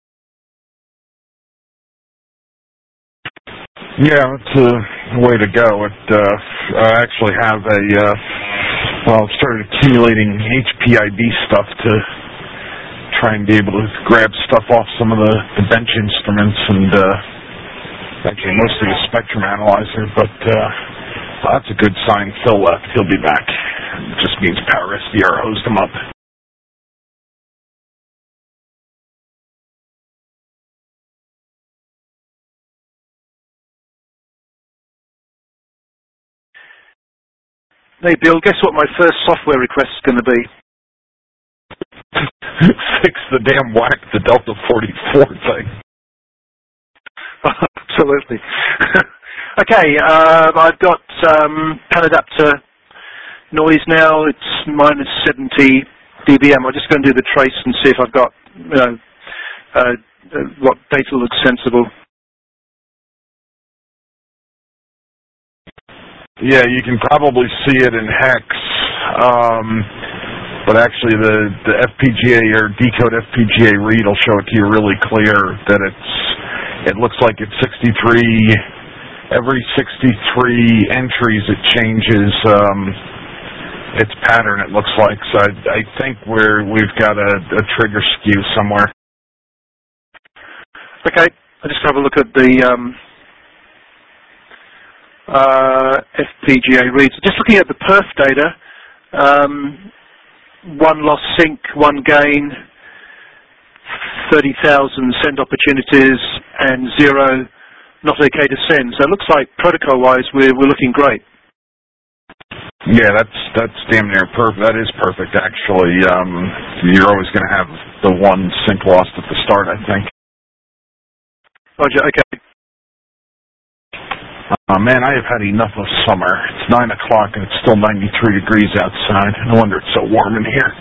B: Yeah, it's a way to go. It, uh, I actually have a, uh, well, I've started accumulating H P I B stuff to try and be able to grab stuff off some of the, the bench instruments and uh, actually mostly the spectrum analyzer, but uh, well, that's a good sign. Phil left. He'll be back. It just means Power S D R hosed him up.
J: Hey, Bill, guess what my first software request is going to be?
B: Fix the damn whack the Delta forty-four thing.
J: Absolutely. Okay, uh, I've got um, pan adapter noise now. It's minus seventy dBm. I'm just going to do the trace and see if I've got, you know, uh, uh, what data looks sensible.
B: Yeah, you can probably see it in hex, um, but actually the, the F P G A or decode F P G A read will show it to you really clear that it's, it looks like it's sixty-three, every sixty-three entries it changes um, its pattern, it looks like. So I, I think we're, we've got a, a trigger skew somewhere.
J: Okay, I'll just have a look at the um, Uh, F P G A reads. Just looking at the perf data, um, one loss sync, one gain, thirty thousand send opportunities, and zero not okay to send. So it looks like protocol-wise we're, we're looking great.
B: Yeah, that's that's damn near perfect. That is perfect, actually. Um, you're always going to have the one sync lost at the start, I think.
J: Roger, okay.
B: Uh, man, I have had enough of summer. It's nine o'clock and it's still ninety-three degrees outside. No wonder it's so warm in here.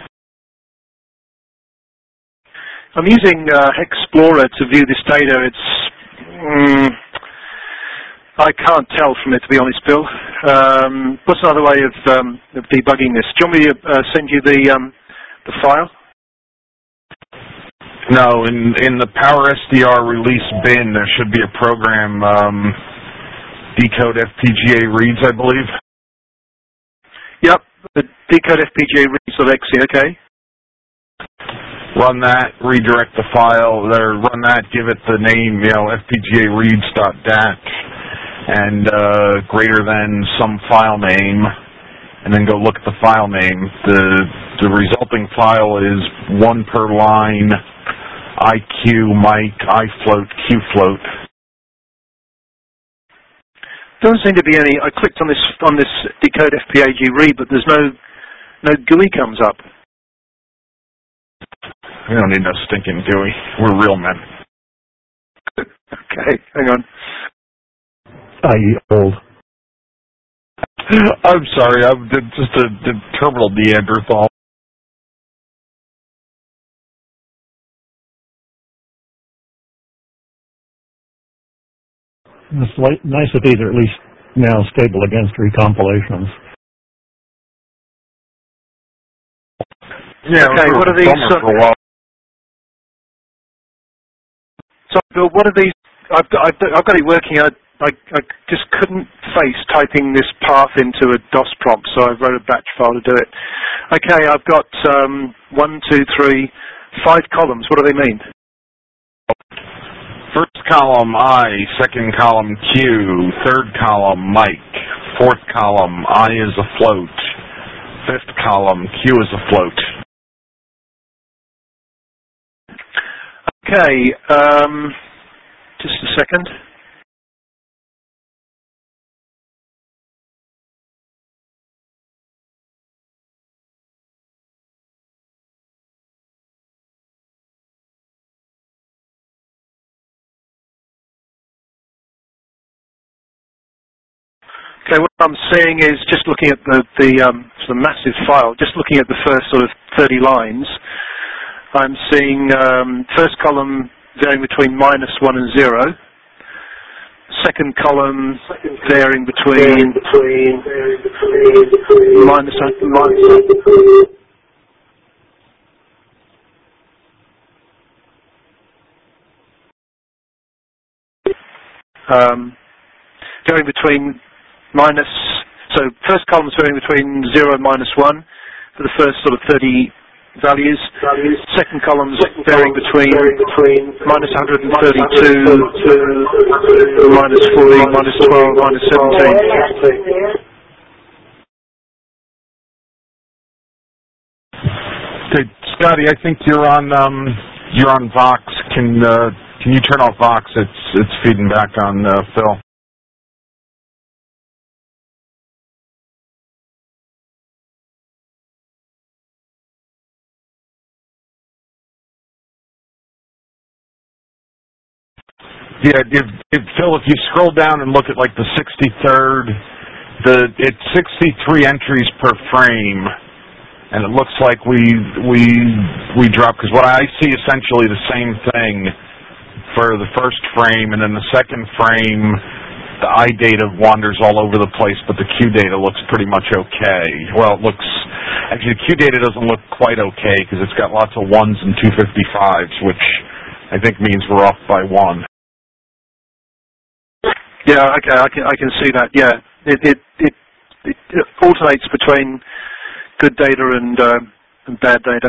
J: I'm using uh, Explorer to view this data. It's, mm, I can't tell from it, to be honest, Bill. Um, what's another way of, um, of debugging this? Do you want me to uh, send you the um, the file?
B: No, in in the Power S D R release bin, there should be a program. Um, Decode F P G A reads, I believe.
J: Yep, the Decode F P G A reads of X E, okay.
B: Run that, redirect the file, or run that, give it the name, you know, F P G A reads dot D A T, and uh, greater than some file name, and then go look at the file name. The the resulting file is one per line, I Q, mic, I float, Q float.
J: Doesn't seem to be any. I clicked on this on this Decode F P G A read, but there's no no G U I comes up.
B: We don't need no stinking G U I. We're real men.
J: Okay, hang on.
D: I E old.
B: I'm sorry. I'm just a, a terminal Neanderthal.
E: It's nice that these are at least now stable against recompilations.
B: Yeah,
J: okay, what are these? Uh,
B: for a while.
J: So, Bill, what are these? I've got, I've, I've got it working. I, I, I just couldn't face typing this path into a DOS prompt, so I wrote a batch file to do it. Okay, I've got um, one, two, three, five columns. What do they mean?
B: First column I, second column Q, third column mic, fourth column I is afloat, fifth column Q is afloat.
J: Okay, um, just a second. Okay, what I'm seeing is just looking at the the, um, the massive file, just looking at the first sort of thirty lines, I'm seeing um, first column varying between minus one and zero, second column varying between minus minus. Um, going between minus, so first column is varying between zero and minus one for the first sort of thirty values. values. Second column is varying between, between minus one hundred thirty-two to minus forty, minus twelve, minus seventeen.
B: Okay, Scotty, I think you're on um, you're on Vox. Can uh, can you turn off Vox? It's it's feeding back on uh, Phil. Yeah, if, if, Phil, if you scroll down and look at like the sixty-third, the it's sixty-three entries per frame, and it looks like we we we drop, because what I see essentially the same thing for the first frame, and then the second frame, the I data wanders all over the place, but the Q data looks pretty much okay. Well, it looks actually the Q data doesn't look quite okay because it's got lots of ones and two fifty-fives, which I think means we're off by one.
J: Yeah, okay, I can I can see that. Yeah, it it it, it alternates between good data and uh, and bad data.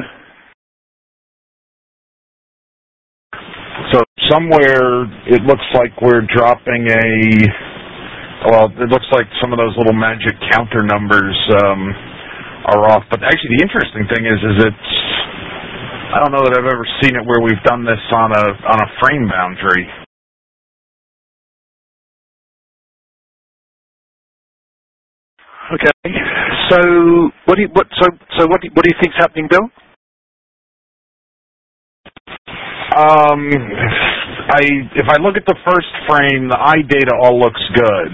B: So somewhere it looks like we're dropping a. Well, it looks like some of those little magic counter numbers um, are off. But actually, the interesting thing is, is it's. I don't know that I've ever seen it where we've done this on a on a frame boundary.
J: Okay, so what do you what so so what do you, what do you think's happening, Bill?
B: Um, I if I look at the first frame, the I data all looks good,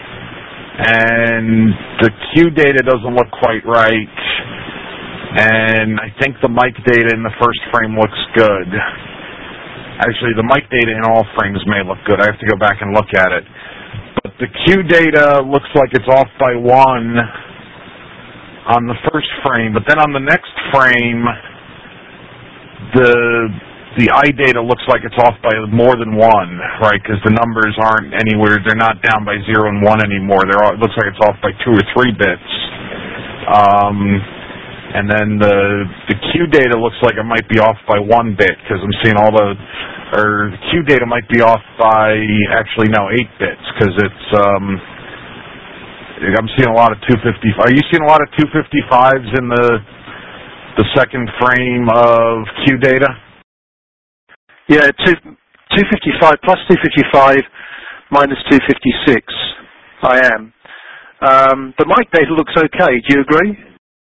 B: and the Q data doesn't look quite right, and I think the mic data in the first frame looks good. Actually, the mic data in all frames may look good. I have to go back and look at it. But the Q data looks like it's off by one on the first frame, but then on the next frame, the the I data looks like it's off by more than one, right? Because the numbers aren't anywhere; they're not down by zero and one anymore. They're all, it looks like it's off by two or three bits. Um, and then the the Q data looks like it might be off by one bit because I'm seeing all the. Or the Q data might be off by, actually, no, eight bits, because it's, um, I'm seeing a lot of two fifty-five. Are you seeing a lot of two fifty-fives in the the second frame of Q data?
J: Yeah, two, two fifty-five plus two fifty-five minus two fifty-six, I am. Um, the mic data looks okay, do you agree?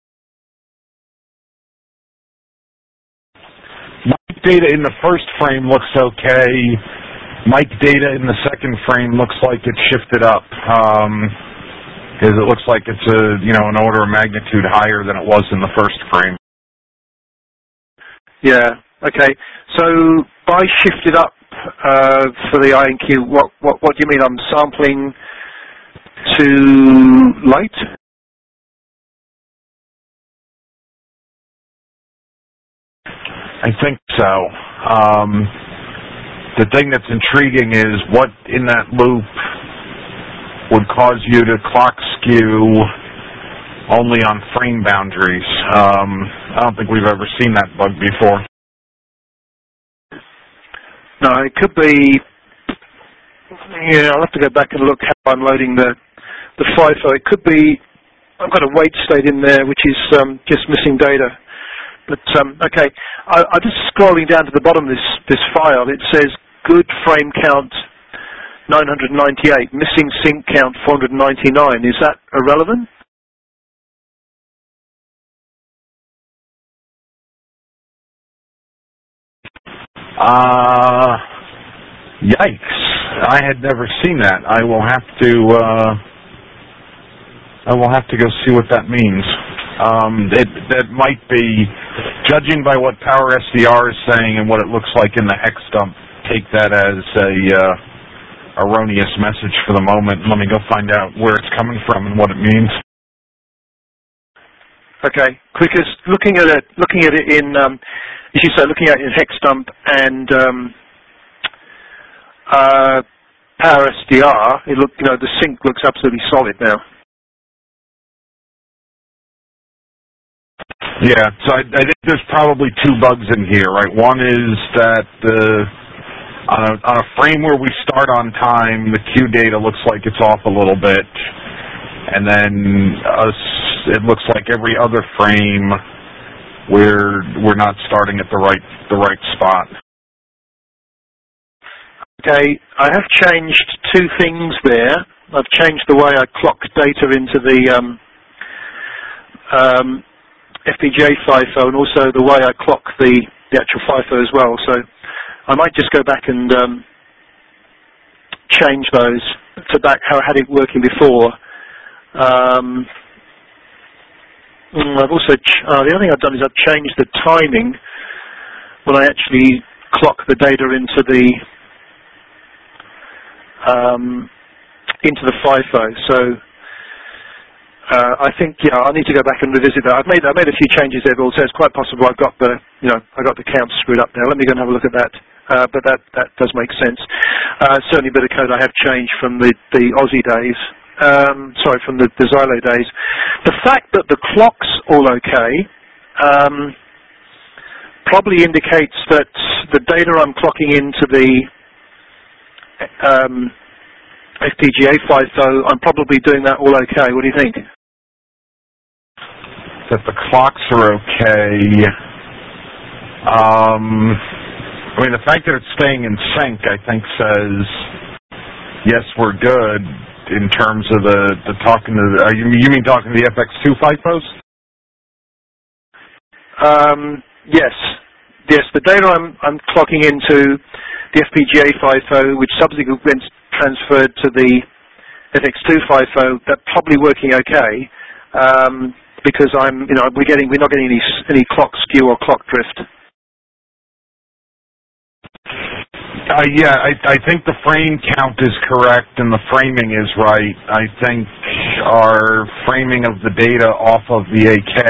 B: Mic data in the first frame looks okay. Mic data in the second frame looks like it's shifted up, um, because it looks like it's a you know an order of magnitude higher than it was in the first frame.
J: Yeah. Okay. So by shifted up uh, for the I and Q, what what what do you mean? I'm sampling too late?
B: I think so. Um, the thing that's intriguing is what in that loop would cause you to clock skew only on frame boundaries. Um, I don't think we've ever seen that bug before.
J: No, it could be. Yeah, I'll have to go back and look how I'm loading the the FIFO. It could be. I've got a wait state in there which is um, just missing data. But, um, okay, I, I'm just scrolling down to the bottom of this, this file. It says good frame count nine hundred ninety-eight, missing sync count four hundred ninety-nine. Is that irrelevant?
B: Uh, yikes. I had never seen that. I will have to, uh, I will have to go see what that means. Um, it, that might be, judging by what PowerSDR is saying and what it looks like in the hex dump, take that as a uh, erroneous message for the moment. Let me go find out where it's coming from and what it means.
J: Okay, because looking at it, looking at it in, um, as you say, looking at it in HexDump and um, uh, PowerSDR, it look, you know, the sync looks absolutely solid now.
B: Yeah, so I, I think there's probably two bugs in here, right? One is that the on a, on a frame where we start on time, the queue data looks like it's off a little bit, and then us, it looks like every other frame we're we're not starting at the right the right spot.
J: Okay, I have changed two things there. I've changed the way I clock data into the um, um, F P G A FIFO, and also the way I clock the, the actual FIFO as well. So I might just go back and um, change those to back how I had it working before. Um, I've also ch uh, the other thing I've done is I've changed the timing when I actually clock the data into the um, into the FIFO. So uh, I think yeah, I need to go back and revisit that. I've made I made a few changes there, Bill, so it's quite possible I've got the you know I got the counts screwed up there. Let me go and have a look at that. Uh, but that that does make sense. Uh, certainly a bit of code I have changed from the the Aussie days. Um, sorry, from the, the Xylo days. The fact that the clock's all okay um, probably indicates that the data I'm clocking into the um, F P G A FIFO, I'm probably doing that all okay. What do you think?
B: That the clocks are okay. Um, I mean, the fact that it's staying in sync, I think, says yes, we're good. In terms of the, the talking to the, uh, you, you mean talking to the F X two FIFOs?
J: Um, yes, yes. The data I'm I'm clocking into the F P G A FIFO, which subsequently went transferred to the F X two FIFO, they're probably working okay um, because I'm you know we're getting we're not getting any any clock skew or clock drift.
B: Uh, yeah, I, I think the frame count is correct and the framing is right. I think our framing of the data off of the A K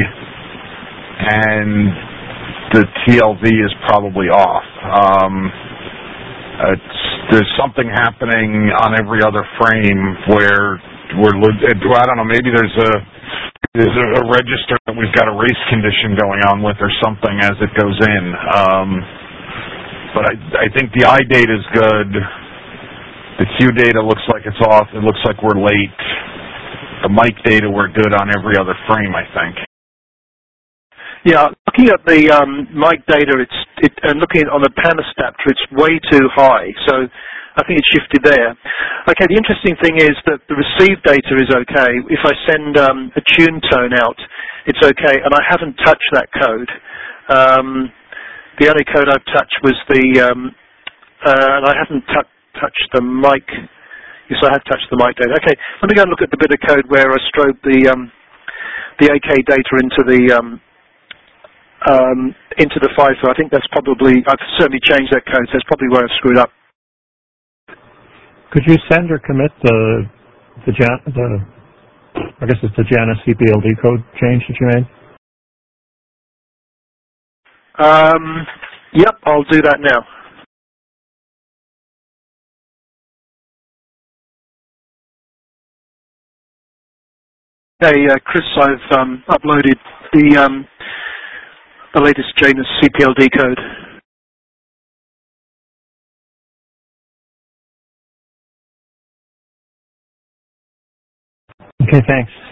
B: and the T L V is probably off. Um, it's, there's something happening on every other frame where we're, I don't know, maybe there's a there's a, a register that we've got a race condition going on with or something as it goes in. Um, But I, I think the I data is good. The Q data looks like it's off. It looks like we're late. The mic data we're good on every other frame, I think.
J: Yeah, looking at the um, mic data, it's it, and looking on the Pan adapter, it's way too high. So I think it's shifted there. Okay, the interesting thing is that the received data is okay. If I send um, a tune tone out, it's okay, and I haven't touched that code. Um, The only code I've touched was the, um, uh, and I haven't touched the mic. Yes, I have touched the mic data. Okay, let me go and look at the bit of code where I strode the um, the A K data into the um, um, into the FIFO. I think that's probably I've certainly changed that code. So that's probably where I've screwed up.
E: Could you send or commit the the, Jan, the I guess it's the Janus C P L D code change that you made?
J: Um, yep, I'll do that now. Hey, uh, Chris, I've um, uploaded the um, the latest Janus C P L D code.
E: Okay, thanks.